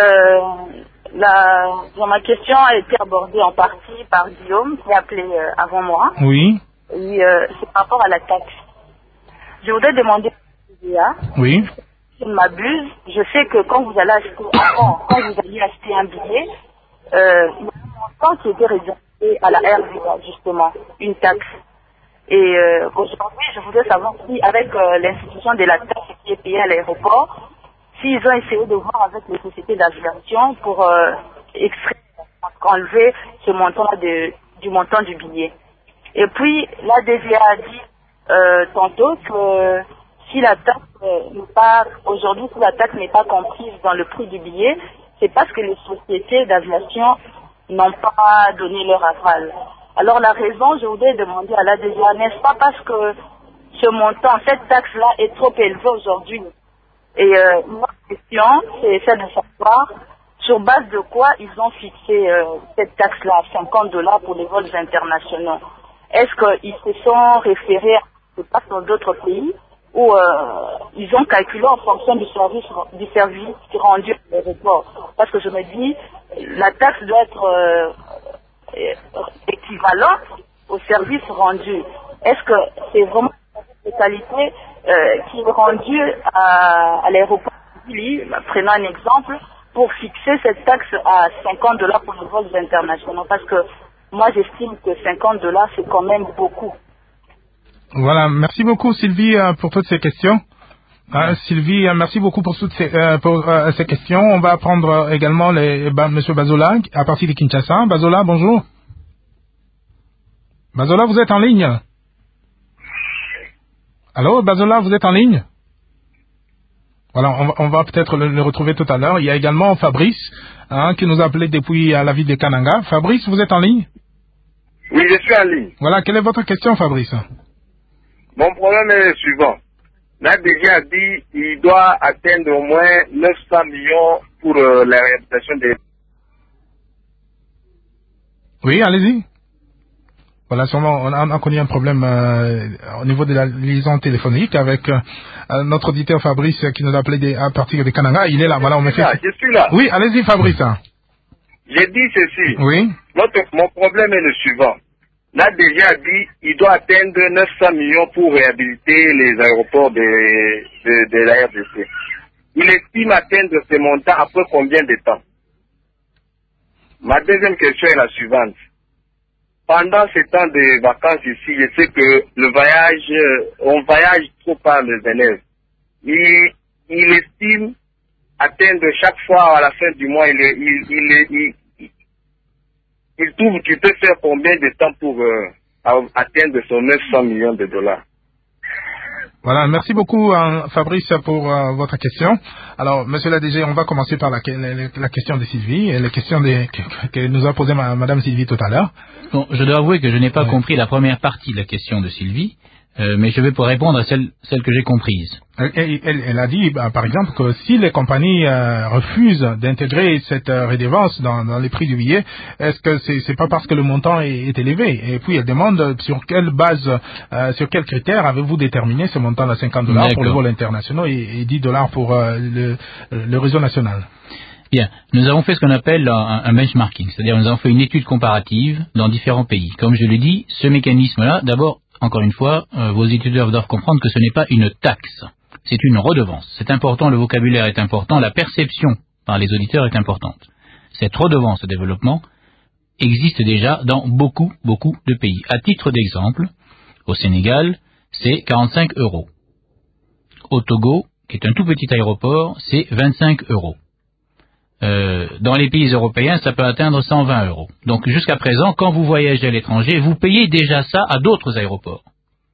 ma question a été abordée en partie par Guillaume, qui a appelé avant moi. Oui. Et c'est par rapport à la taxe. Je voudrais demander oui. Si je ne m'abuse, je sais que quand vous allez acheter un billet, il y a un montant qui était réservé à la RVA, justement, une taxe. Et aujourd'hui, je voudrais savoir si, avec l'institution de la taxe qui est payée à l'aéroport, s'ils ont essayé de voir avec les sociétés d'aviation pour enlever ce montant-là du montant du billet. Et puis, la DGA a dit tantôt que si la taxe aujourd'hui, si la taxe n'est pas comprise dans le prix du billet, c'est parce que les sociétés d'aviation n'ont pas donné leur aval. Alors la raison, je voudrais demander à la DGA, n'est-ce pas parce que ce montant, cette taxe-là est trop élevée aujourd'hui? Et ma question, c'est celle de savoir sur base de quoi ils ont fixé cette taxe-là à $50 pour les vols internationaux. Est-ce qu'ils se sont référés à ce qui se passe dans d'autres pays ou ils ont calculé en fonction du service rendu à l'aéroport? Parce que je me dis, la taxe doit être équivalente au service rendu. Est-ce que c'est vraiment la qualité qui est rendue à l'aéroport? Prenons un exemple, pour fixer cette taxe à $50 pour les vols internationaux, parce que moi j'estime que $50 c'est quand même beaucoup. Voilà, merci beaucoup Sylvie pour toutes ces questions. Sylvie, merci beaucoup pour toutes ces questions. On va prendre également Monsieur Bazola à partir de Kinshasa. Bazola, bonjour. Bazola, vous êtes en ligne? Allô, Bazola, vous êtes en ligne? Voilà, on va peut-être le retrouver tout à l'heure. Il y a également Fabrice qui nous a appelé depuis la ville de Kananga. Fabrice, vous êtes en ligne? Oui, je suis en ligne. Voilà, quelle est votre question, Fabrice? Mon problème est le suivant. La DG a dit qu'il doit atteindre au moins 900 millions pour la réhabilitation des... Oui, allez-y. Voilà, sûrement, on a connu un problème au niveau de la liaison téléphonique avec notre auditeur Fabrice qui nous a appelé à partir de Kananga. Il est là, voilà, on me fait... Je suis là. Oui, allez-y, Fabrice. J'ai dit ceci. Oui. Mon problème est le suivant. La DG a dit qu'il doit atteindre 900 millions pour réhabiliter les aéroports de la RDC. Il estime atteindre ce montant après combien de temps? Ma deuxième question est la suivante. Pendant ces temps de vacances ici, je sais que on voyage trop par le Genève. Il estime atteindre chaque fois à la fin du mois, il trouve qu'il peut faire combien de temps pour atteindre son 900 millions de dollars? Voilà, merci beaucoup Fabrice pour votre question. Alors, monsieur la DG, on va commencer par la question de Sylvie et la question que nous a posée madame Sylvie tout à l'heure. Bon, je dois avouer que je n'ai pas compris la première partie de la question de Sylvie, mais je vais pour répondre à celle que j'ai comprise. Elle a dit, par exemple, que si les compagnies refusent d'intégrer cette redevance dans les prix du billet, est-ce que c'est pas parce que le montant est élevé? Et puis elle demande sur quelle base, sur quels critères avez-vous déterminé ce montant de $50 pour les vols internationaux et $10 pour le réseau national? Bien, nous avons fait ce qu'on appelle un benchmarking, c'est-à-dire nous avons fait une étude comparative dans différents pays. Comme je l'ai dit, ce mécanisme-là, d'abord, encore une fois, vos étudiants doivent comprendre que ce n'est pas une taxe, c'est une redevance. C'est important, le vocabulaire est important, la perception par les auditeurs est importante. Cette redevance de développement existe déjà dans beaucoup de pays. À titre d'exemple, au Sénégal, c'est 45 €. Au Togo, qui est un tout petit aéroport, c'est 25 €. Dans les pays européens, ça peut atteindre 120 €. Donc jusqu'à présent, quand vous voyagez à l'étranger, vous payez déjà ça à d'autres aéroports.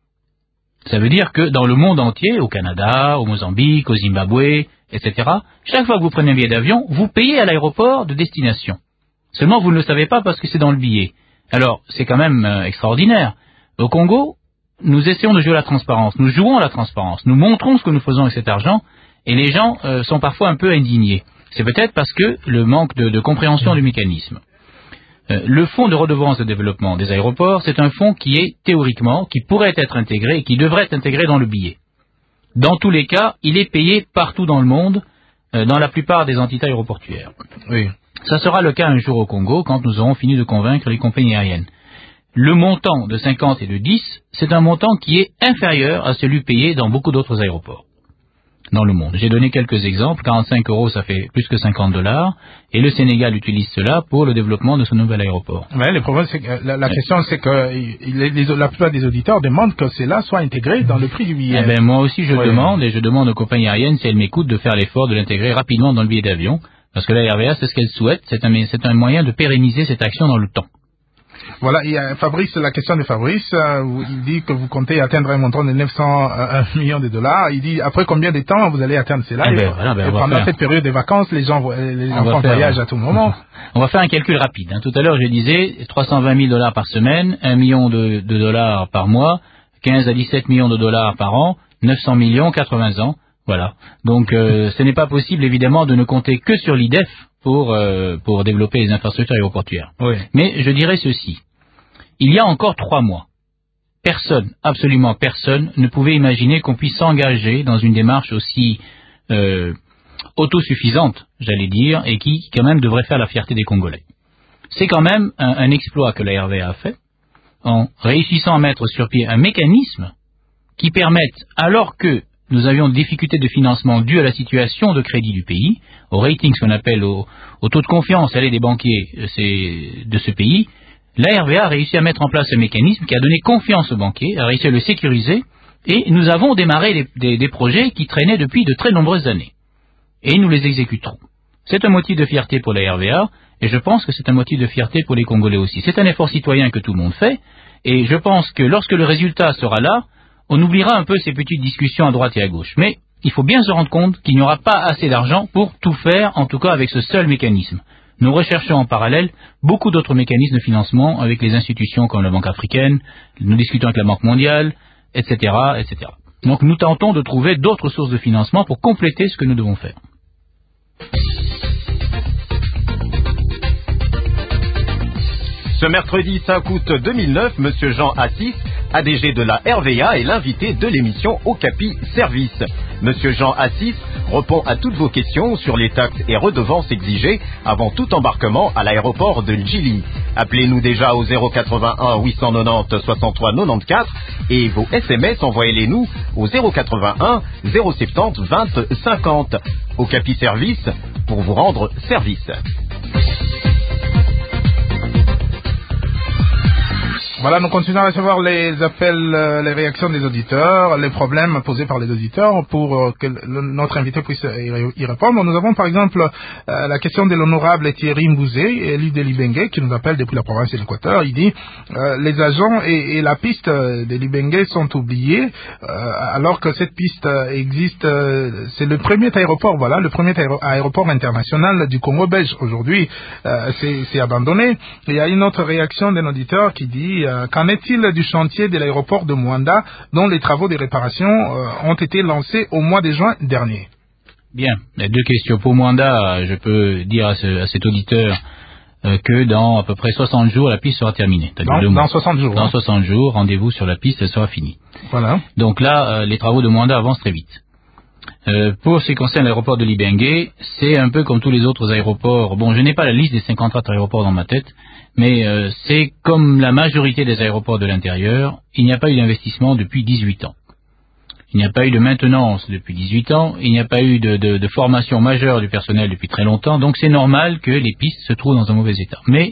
Ça veut dire que dans le monde entier, au Canada, au Mozambique, au Zimbabwe, etc., chaque fois que vous prenez un billet d'avion, vous payez à l'aéroport de destination. Seulement, vous ne le savez pas parce que c'est dans le billet. Alors, c'est quand même extraordinaire. Au Congo, nous essayons de jouer la transparence. Nous jouons la transparence. Nous montrons ce que nous faisons avec cet argent et les gens sont parfois un peu indignés. C'est peut-être parce que le manque de compréhension du mécanisme. Le fonds de redevance de développement des aéroports, c'est un fonds qui est théoriquement, qui pourrait être intégré et qui devrait être intégré dans le billet. Dans tous les cas, il est payé partout dans le monde, dans la plupart des entités aéroportuaires. Oui. Ça sera le cas un jour au Congo, quand nous aurons fini de convaincre les compagnies aériennes. Le montant de 50 et de 10, c'est un montant qui est inférieur à celui payé dans beaucoup d'autres aéroports dans le monde. J'ai donné quelques exemples. 45 €, ça fait plus que 50 $, et le Sénégal utilise cela pour le développement de son nouvel aéroport. Ouais, le problème, c'est que la question, c'est que la plupart des auditeurs demandent que cela soit intégré dans le prix du billet. Eh ben, moi aussi, je demande, et je demande aux compagnies aériennes, si elles m'écoutent, de faire l'effort de l'intégrer rapidement dans le billet d'avion, parce que la RVA, c'est ce qu'elle souhaite, c'est un moyen de pérenniser cette action dans le temps. Voilà, il y a Fabrice, la question de Fabrice, il dit que vous comptez atteindre un montant de 901 millions de $. Il dit, après combien de temps vous allez atteindre cela? Et pendant cette période de vacances, les enfants voyagent à tout moment. On va faire un calcul rapide. Tout à l'heure, je disais 320 000 $ par semaine, 1 million de dollars par mois, 15 à 17 millions de dollars par an, 900 millions, 80 ans. Voilà. Donc, ce n'est pas possible, évidemment, de ne compter que sur l'IDEF pour développer les infrastructures aéroportuaires. Oui. Mais je dirais ceci. Il y a encore 3 mois, personne, absolument personne, ne pouvait imaginer qu'on puisse s'engager dans une démarche aussi autosuffisante, j'allais dire, et qui quand même devrait faire la fierté des Congolais. C'est quand même un exploit que la RVA a fait, en réussissant à mettre sur pied un mécanisme qui permette, alors que nous avions des difficultés de financement dues à la situation de crédit du pays, au rating, ce qu'on appelle au taux de confiance des banquiers de ce pays, la RVA a réussi à mettre en place un mécanisme qui a donné confiance aux banquiers, a réussi à le sécuriser, et nous avons démarré des projets qui traînaient depuis de très nombreuses années. Et nous les exécuterons. C'est un motif de fierté pour la RVA, et je pense que c'est un motif de fierté pour les Congolais aussi. C'est un effort citoyen que tout le monde fait, et je pense que lorsque le résultat sera là, on oubliera un peu ces petites discussions à droite et à gauche. Mais il faut bien se rendre compte qu'il n'y aura pas assez d'argent pour tout faire, en tout cas avec ce seul mécanisme. Nous recherchons en parallèle beaucoup d'autres mécanismes de financement avec les institutions comme la Banque africaine, nous discutons avec la Banque mondiale, etc., etc. Donc nous tentons de trouver d'autres sources de financement pour compléter ce que nous devons faire. Ce mercredi 5 août 2009, M. Jean Assis, ADG de la RVA, est l'invité de l'émission Okapi Service. M. Jean Assis répond à toutes vos questions sur les taxes et redevances exigées avant tout embarquement à l'aéroport de Djili. Appelez-nous déjà au 081 890 63 94 et vos SMS, envoyez-les-nous au 081 070 20 50. Okapi Service pour vous rendre service. Voilà, nous continuons à recevoir les appels, les réactions des auditeurs, les problèmes posés par les auditeurs pour que notre invité puisse y répondre. Nous avons par exemple la question de l'honorable Thierry Mbouzé, élu de Libenge, qui nous appelle depuis la province de l'Équateur. Il dit les agents et la piste de Libenge sont oubliés alors que cette piste existe. C'est le premier aéroport, voilà, le premier aéroport international du Congo belge. Aujourd'hui, c'est abandonné. Il y a une autre réaction d'un auditeur qui dit qu'en est-il du chantier de l'aéroport de Mwanda dont les travaux de réparation ont été lancés au mois de juin dernier? Bien, il y a deux questions. Pour Mwanda, je peux dire à cet auditeur que dans à peu près 60 jours, la piste sera terminée. Dans 60 jours. Dans 60 jours, rendez-vous sur la piste, elle sera finie. Voilà. Donc là, les travaux de Mwanda avancent très vite. Pour ce qui concerne l'aéroport de Libenge, c'est un peu comme tous les autres aéroports. Bon, je n'ai pas la liste des 54 aéroports dans ma tête, mais c'est comme la majorité des aéroports de l'intérieur, il n'y a pas eu d'investissement depuis 18 ans. Il n'y a pas eu de maintenance depuis 18 ans, il n'y a pas eu de formation majeure du personnel depuis très longtemps, donc c'est normal que les pistes se trouvent dans un mauvais état. Mais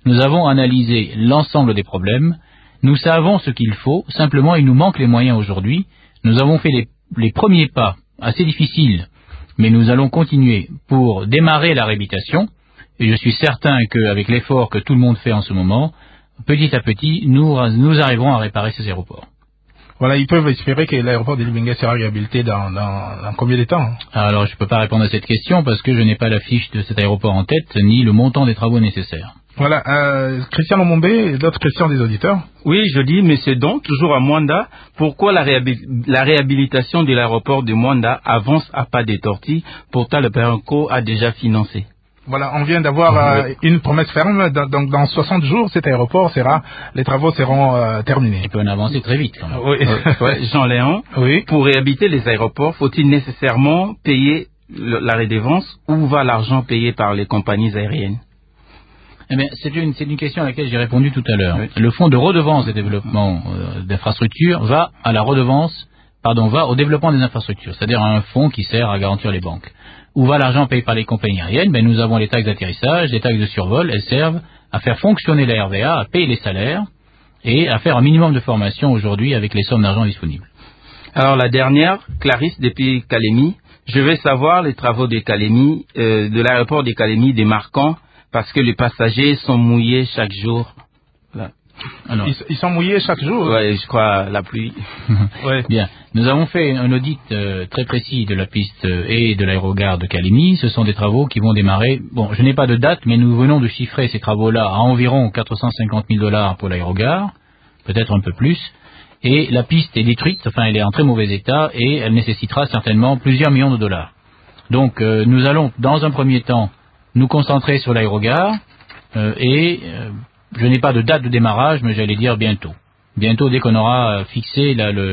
Nous avons analysé l'ensemble des problèmes. Nous savons ce qu'il faut. Simplement, il nous manque les moyens aujourd'hui. Nous avons fait les premiers pas, assez difficiles, mais nous allons continuer pour démarrer la réhabilitation. Et je suis certain qu'avec l'effort que tout le monde fait en ce moment, petit à petit, nous arriverons à réparer ces aéroports. Voilà, ils peuvent espérer que l'aéroport de Libinga sera réhabilité dans combien de temps? Alors, je ne peux pas répondre à cette question parce que je n'ai pas la fiche de cet aéroport en tête, ni le montant des travaux nécessaires. Voilà, Christian Omombé, d'autres questions des auditeurs? Oui, je dis, monsieur Don, toujours à Mwanda, pourquoi la réhabilitation de l'aéroport de Mwanda avance à pas de tortilles, pourtant le PERCO a déjà financé? Voilà, on vient d'avoir une promesse ferme, donc dans 60 jours, cet aéroport les travaux seront terminés. Il peut en avancer très vite quand même. Oui. Jean-Léon, pour réhabiliter les aéroports, faut-il nécessairement payer la redevance? Où va l'argent payé par les compagnies aériennes? Eh bien, c'est une question à laquelle j'ai répondu tout à l'heure. Oui. Le fonds de redevance et développement d'infrastructures va au développement des infrastructures, c'est-à-dire à un fonds qui sert à garantir les banques. Où va l'argent payé par les compagnies aériennes? Ben, nous avons les taxes d'atterrissage, les taxes de survol, elles servent à faire fonctionner la RVA, à payer les salaires et à faire un minimum de formation aujourd'hui avec les sommes d'argent disponibles. Alors la dernière, Clarisse depuis Calémie, je vais savoir les travaux de Calémie, de l'aéroport de Calémie démarquant parce que les passagers sont mouillés chaque jour. Là. Alors, ils sont mouillés chaque jour? Oui, je crois, la pluie. Ouais. Bien. Nous avons fait un audit très précis de la piste et de l'aérogare de Calémie. Ce sont des travaux qui vont démarrer. Bon, je n'ai pas de date, mais nous venons de chiffrer ces travaux-là à environ 450 000 $ pour l'aérogare, peut-être un peu plus. Et la piste est détruite, enfin elle est en très mauvais état et elle nécessitera certainement plusieurs millions de dollars. Donc nous allons, dans un premier temps, nous concentrer sur l'aérogare je n'ai pas de date de démarrage, mais j'allais dire bientôt. Bientôt, dès qu'on aura fixé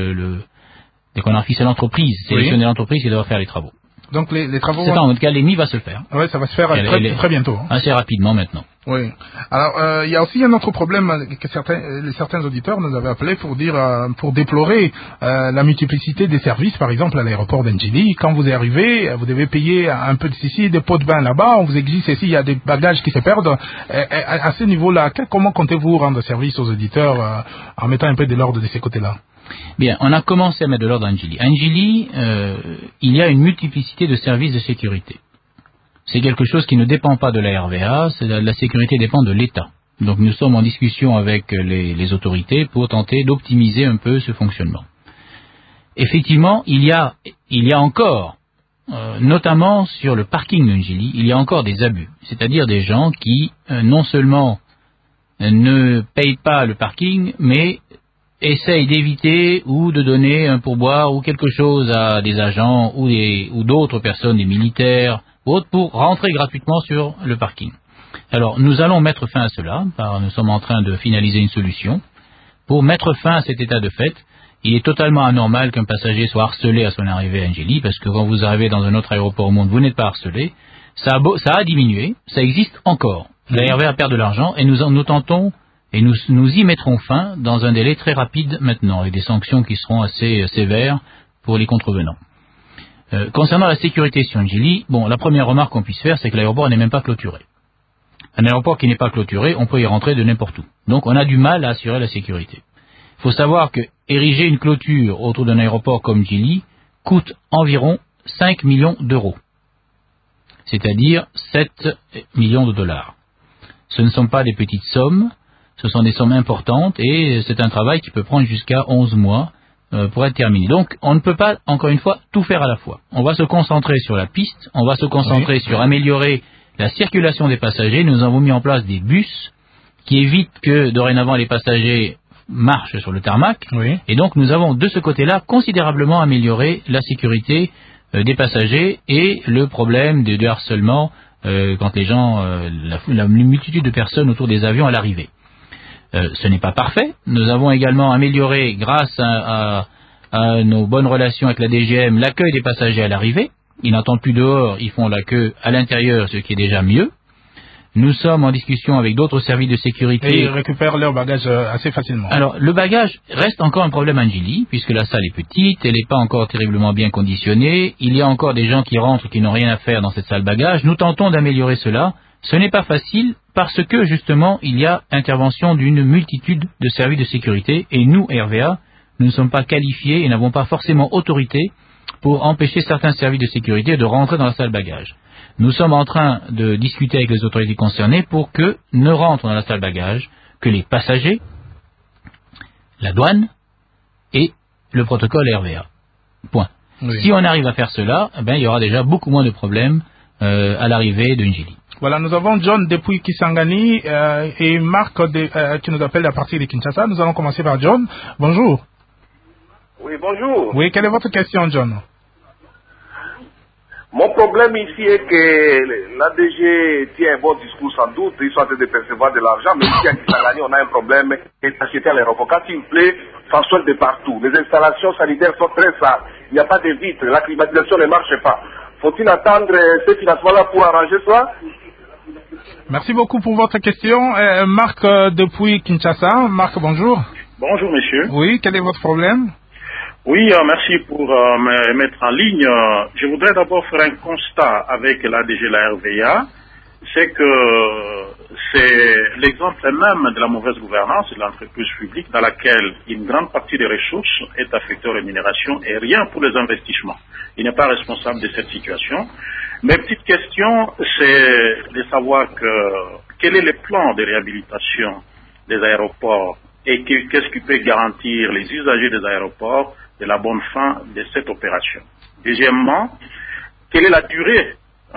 l'entreprise, sélectionné l'entreprise qui doit faire les travaux. Donc les travaux... C'est ça, en tout cas, l'EMI va se faire. Oui, ça va se faire très bientôt. Assez rapidement maintenant. Oui. Alors, il y a aussi un autre problème que certains auditeurs nous avaient appelé pour déplorer la multiplicité des services, par exemple à l'aéroport d'Ndjili. Quand vous arrivez, vous devez payer un peu ici, des pots de bain là-bas, on vous exige ici, il y a des bagages qui se perdent. À ce niveau-là, comment comptez-vous rendre service aux auditeurs en mettant un peu de l'ordre de ces côtés-là? Bien, on a commencé à mettre de l'ordre à Ndjili. À Ndjili, il y a une multiplicité de services de sécurité. C'est quelque chose qui ne dépend pas de la RVA, la sécurité dépend de l'État. Donc nous sommes en discussion avec les autorités pour tenter d'optimiser un peu ce fonctionnement. Effectivement, il y a encore, notamment sur le parking de Ndjili, il y a encore des abus. C'est-à-dire des gens qui non seulement ne payent pas le parking, mais essaye d'éviter ou de donner un pourboire ou quelque chose à des agents ou d'autres personnes, des militaires ou autres, pour rentrer gratuitement sur le parking. Alors, nous allons mettre fin à cela, nous sommes en train de finaliser une solution. Pour mettre fin à cet état de fait, il est totalement anormal qu'un passager soit harcelé à son arrivée à Ndjili, parce que quand vous arrivez dans un autre aéroport au monde, vous n'êtes pas harcelé. Ça a diminué, ça existe encore. La RVA perd de l'argent et nous tentons et nous y mettrons fin dans un délai très rapide maintenant, avec des sanctions qui seront assez sévères pour les contrevenants. Concernant la sécurité sur Ndjili, la première remarque qu'on puisse faire, c'est que l'aéroport n'est même pas clôturé. Un aéroport qui n'est pas clôturé, on peut y rentrer de n'importe où. Donc on a du mal à assurer la sécurité. Il faut savoir que ériger une clôture autour d'un aéroport comme Ndjili coûte environ 5 millions d'euros. C'est-à-dire 7 millions de dollars. Ce ne sont pas des petites sommes. Ce sont des sommes importantes et c'est un travail qui peut prendre jusqu'à 11 mois pour être terminé. Donc, on ne peut pas, encore une fois, tout faire à la fois. On va se concentrer sur la piste, on va se concentrer sur améliorer la circulation des passagers. Nous avons mis en place des bus qui évitent que, dorénavant, les passagers marchent sur le tarmac. Oui. Et donc, nous avons, de ce côté-là, considérablement amélioré la sécurité des passagers et le problème de harcèlement quand les gens, la multitude de personnes autour des avions à l'arrivée. Ce n'est pas parfait. Nous avons également amélioré, grâce à nos bonnes relations avec la DGM, l'accueil des passagers à l'arrivée. Ils n'attendent plus dehors, ils font la queue à l'intérieur, ce qui est déjà mieux. Nous sommes en discussion avec d'autres services de sécurité. Et ils récupèrent leur bagage assez facilement. Alors, le bagage reste encore un problème à Ndjili, puisque la salle est petite, elle n'est pas encore terriblement bien conditionnée. Il y a encore des gens qui rentrent qui n'ont rien à faire dans cette salle bagage. Nous tentons d'améliorer cela. Ce n'est pas facile parce que justement il y a intervention d'une multitude de services de sécurité et nous, RVA, nous ne sommes pas qualifiés et n'avons pas forcément autorité pour empêcher certains services de sécurité de rentrer dans la salle bagage. Nous sommes en train de discuter avec les autorités concernées pour que ne rentrent dans la salle bagage que les passagers, la douane et le protocole RVA. Point. Oui. Si on arrive à faire cela, il y aura déjà beaucoup moins de problèmes à l'arrivée de Njili. Voilà, nous avons John depuis Kisangani et Marc qui nous appelle à partir de Kinshasa. Nous allons commencer par John. Bonjour. Oui, bonjour. Oui, quelle est votre question, John? Mon problème ici est que l'ADG tient un bon discours sans doute, ils sont en train de percevoir de l'argent, mais ici à Kisangani, on a un problème qui est acheté à l'aéroport. Quand il plaît, ça sonne de partout. Les installations sanitaires sont très sales. Il n'y a pas de vitres, la climatisation ne marche pas. Faut-il attendre ces financements-là pour arranger ça? Merci beaucoup pour votre question. Marc depuis Kinshasa. Marc, bonjour. Bonjour, monsieur. Oui, quel est votre problème? Oui, merci pour me mettre en ligne. Je voudrais d'abord faire un constat avec l'ADG de la RVA. C'est que c'est l'exemple même de la mauvaise gouvernance de l'entreprise publique dans laquelle une grande partie des ressources est affectée aux rémunérations et rien pour les investissements. Il n'est pas responsable de cette situation. Mes petites questions, c'est de savoir quel est le plan de réhabilitation des aéroports et qu'est-ce qui peut garantir les usagers des aéroports de la bonne fin de cette opération. Deuxièmement, quelle est la durée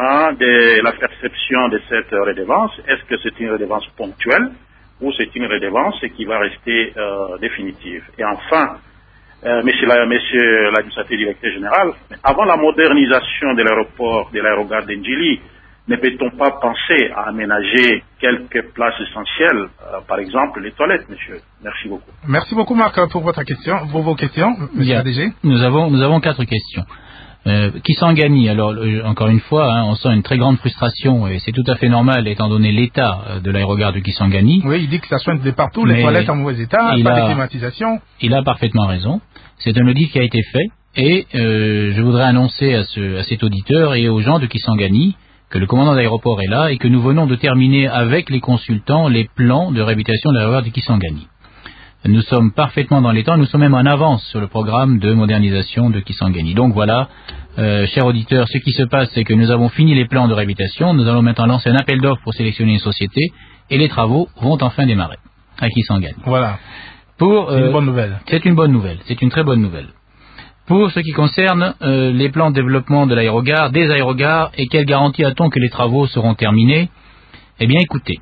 de la perception de cette redevance? Est-ce que c'est une redevance ponctuelle ou c'est une redevance qui va rester définitive? Et enfin, monsieur l'administrateur directeur général, avant la modernisation de l'aéroport, de l'aérogare d'Ndjili, ne peut-on pas penser à aménager quelques places essentielles, par exemple les toilettes, monsieur? Merci beaucoup. Merci beaucoup, Marc, pour vos questions, monsieur ADG. Nous avons 4 questions. Kisangani, alors encore une fois, on sent une très grande frustration et c'est tout à fait normal étant donné l'état de l'aérogare de Kisangani. Oui, il dit que ça soigne de partout, les toilettes en mauvais état, pas de climatisation. Il a parfaitement raison. C'est un audit qui a été fait et je voudrais annoncer à cet auditeur et aux gens de Kisangani que le commandant d'aéroport est là et que nous venons de terminer avec les consultants les plans de réhabilitation de l'aéroport de Kisangani. Nous sommes parfaitement dans les temps, nous sommes même en avance sur le programme de modernisation de Kisangani. Donc voilà, chers auditeurs, ce qui se passe, c'est que nous avons fini les plans de réhabilitation, nous allons maintenant lancer un appel d'offres pour sélectionner une société et les travaux vont enfin démarrer à Kisangani. Voilà, c'est une bonne nouvelle. C'est une bonne nouvelle, c'est une très bonne nouvelle. Pour ce qui concerne les plans de développement de l'aérogare, des aérogares, et quelle garantie a-t-on que les travaux seront terminés? Eh bien écoutez,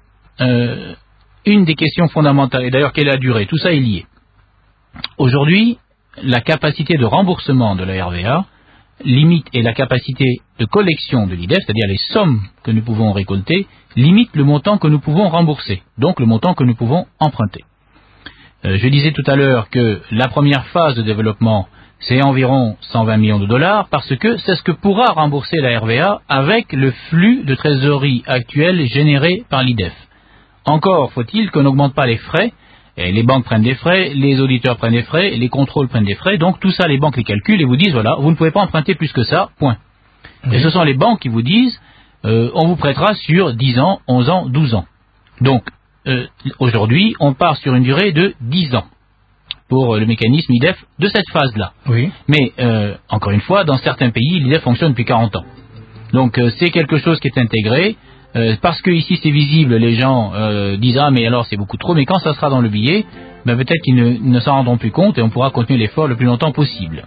une des questions fondamentales, et d'ailleurs quelle est la durée, tout ça est lié. Aujourd'hui, la capacité de remboursement de la RVA limite et la capacité de collection de l'IDEF, c'est-à-dire les sommes que nous pouvons récolter, limite le montant que nous pouvons rembourser, donc le montant que nous pouvons emprunter. Je disais tout à l'heure que la première phase de développement, c'est environ 120 millions de dollars, parce que c'est ce que pourra rembourser la RVA avec le flux de trésorerie actuel généré par l'IDEF. Encore faut-il qu'on n'augmente pas les frais, et les banques prennent des frais, les auditeurs prennent des frais, les contrôles prennent des frais, donc tout ça les banques les calculent et vous disent voilà, vous ne pouvez pas emprunter plus que ça, point. Et ce sont les banques qui vous disent on vous prêtera sur 10 ans, 11 ans, 12 ans. Donc aujourd'hui on part sur une durée de 10 ans pour le mécanisme IDEF de cette phase-là. Oui. Mais encore une fois, dans certains pays, l'IDEF fonctionne depuis 40 ans. Donc c'est quelque chose qui est intégré. Parce que ici c'est visible, les gens disent ah mais alors c'est beaucoup trop, mais quand ça sera dans le billet, peut-être qu'ils ne s'en rendront plus compte et on pourra continuer l'effort le plus longtemps possible.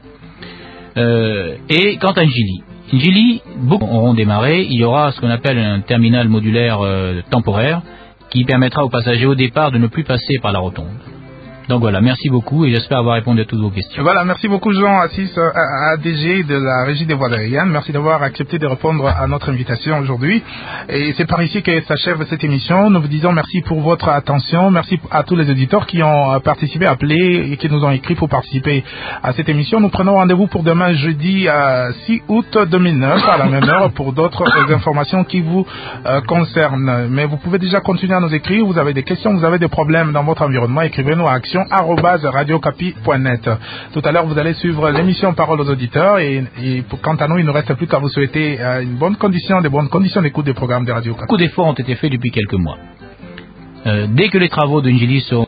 Et quant à Njili, beaucoup auront démarré, il y aura ce qu'on appelle un terminal modulaire temporaire qui permettra aux passagers au départ de ne plus passer par la rotonde. Donc voilà, merci beaucoup et j'espère avoir répondu à toutes vos questions. Voilà, merci beaucoup Jean Assis, ADG de la Régie des voies aériennes. Merci d'avoir accepté de répondre à notre invitation aujourd'hui. Et c'est par ici que s'achève cette émission. Nous vous disons merci pour votre attention. Merci à tous les auditeurs qui ont participé, appelé et qui nous ont écrit pour participer à cette émission. Nous prenons rendez-vous pour demain jeudi 6 août 2009 à la même heure pour d'autres informations qui vous concernent. Mais vous pouvez déjà continuer à nous écrire. Vous avez des questions, vous avez des problèmes dans votre environnement. Écrivez-nous à Action communication@radiocapi.net. Tout à l'heure, vous allez suivre l'émission Parole aux auditeurs et quant à nous, il ne reste plus qu'à vous souhaiter de bonnes conditions d'écoute des programmes de Radio Capi. Beaucoup d'efforts ont été faits depuis quelques mois. Dès que les travaux de Njili seront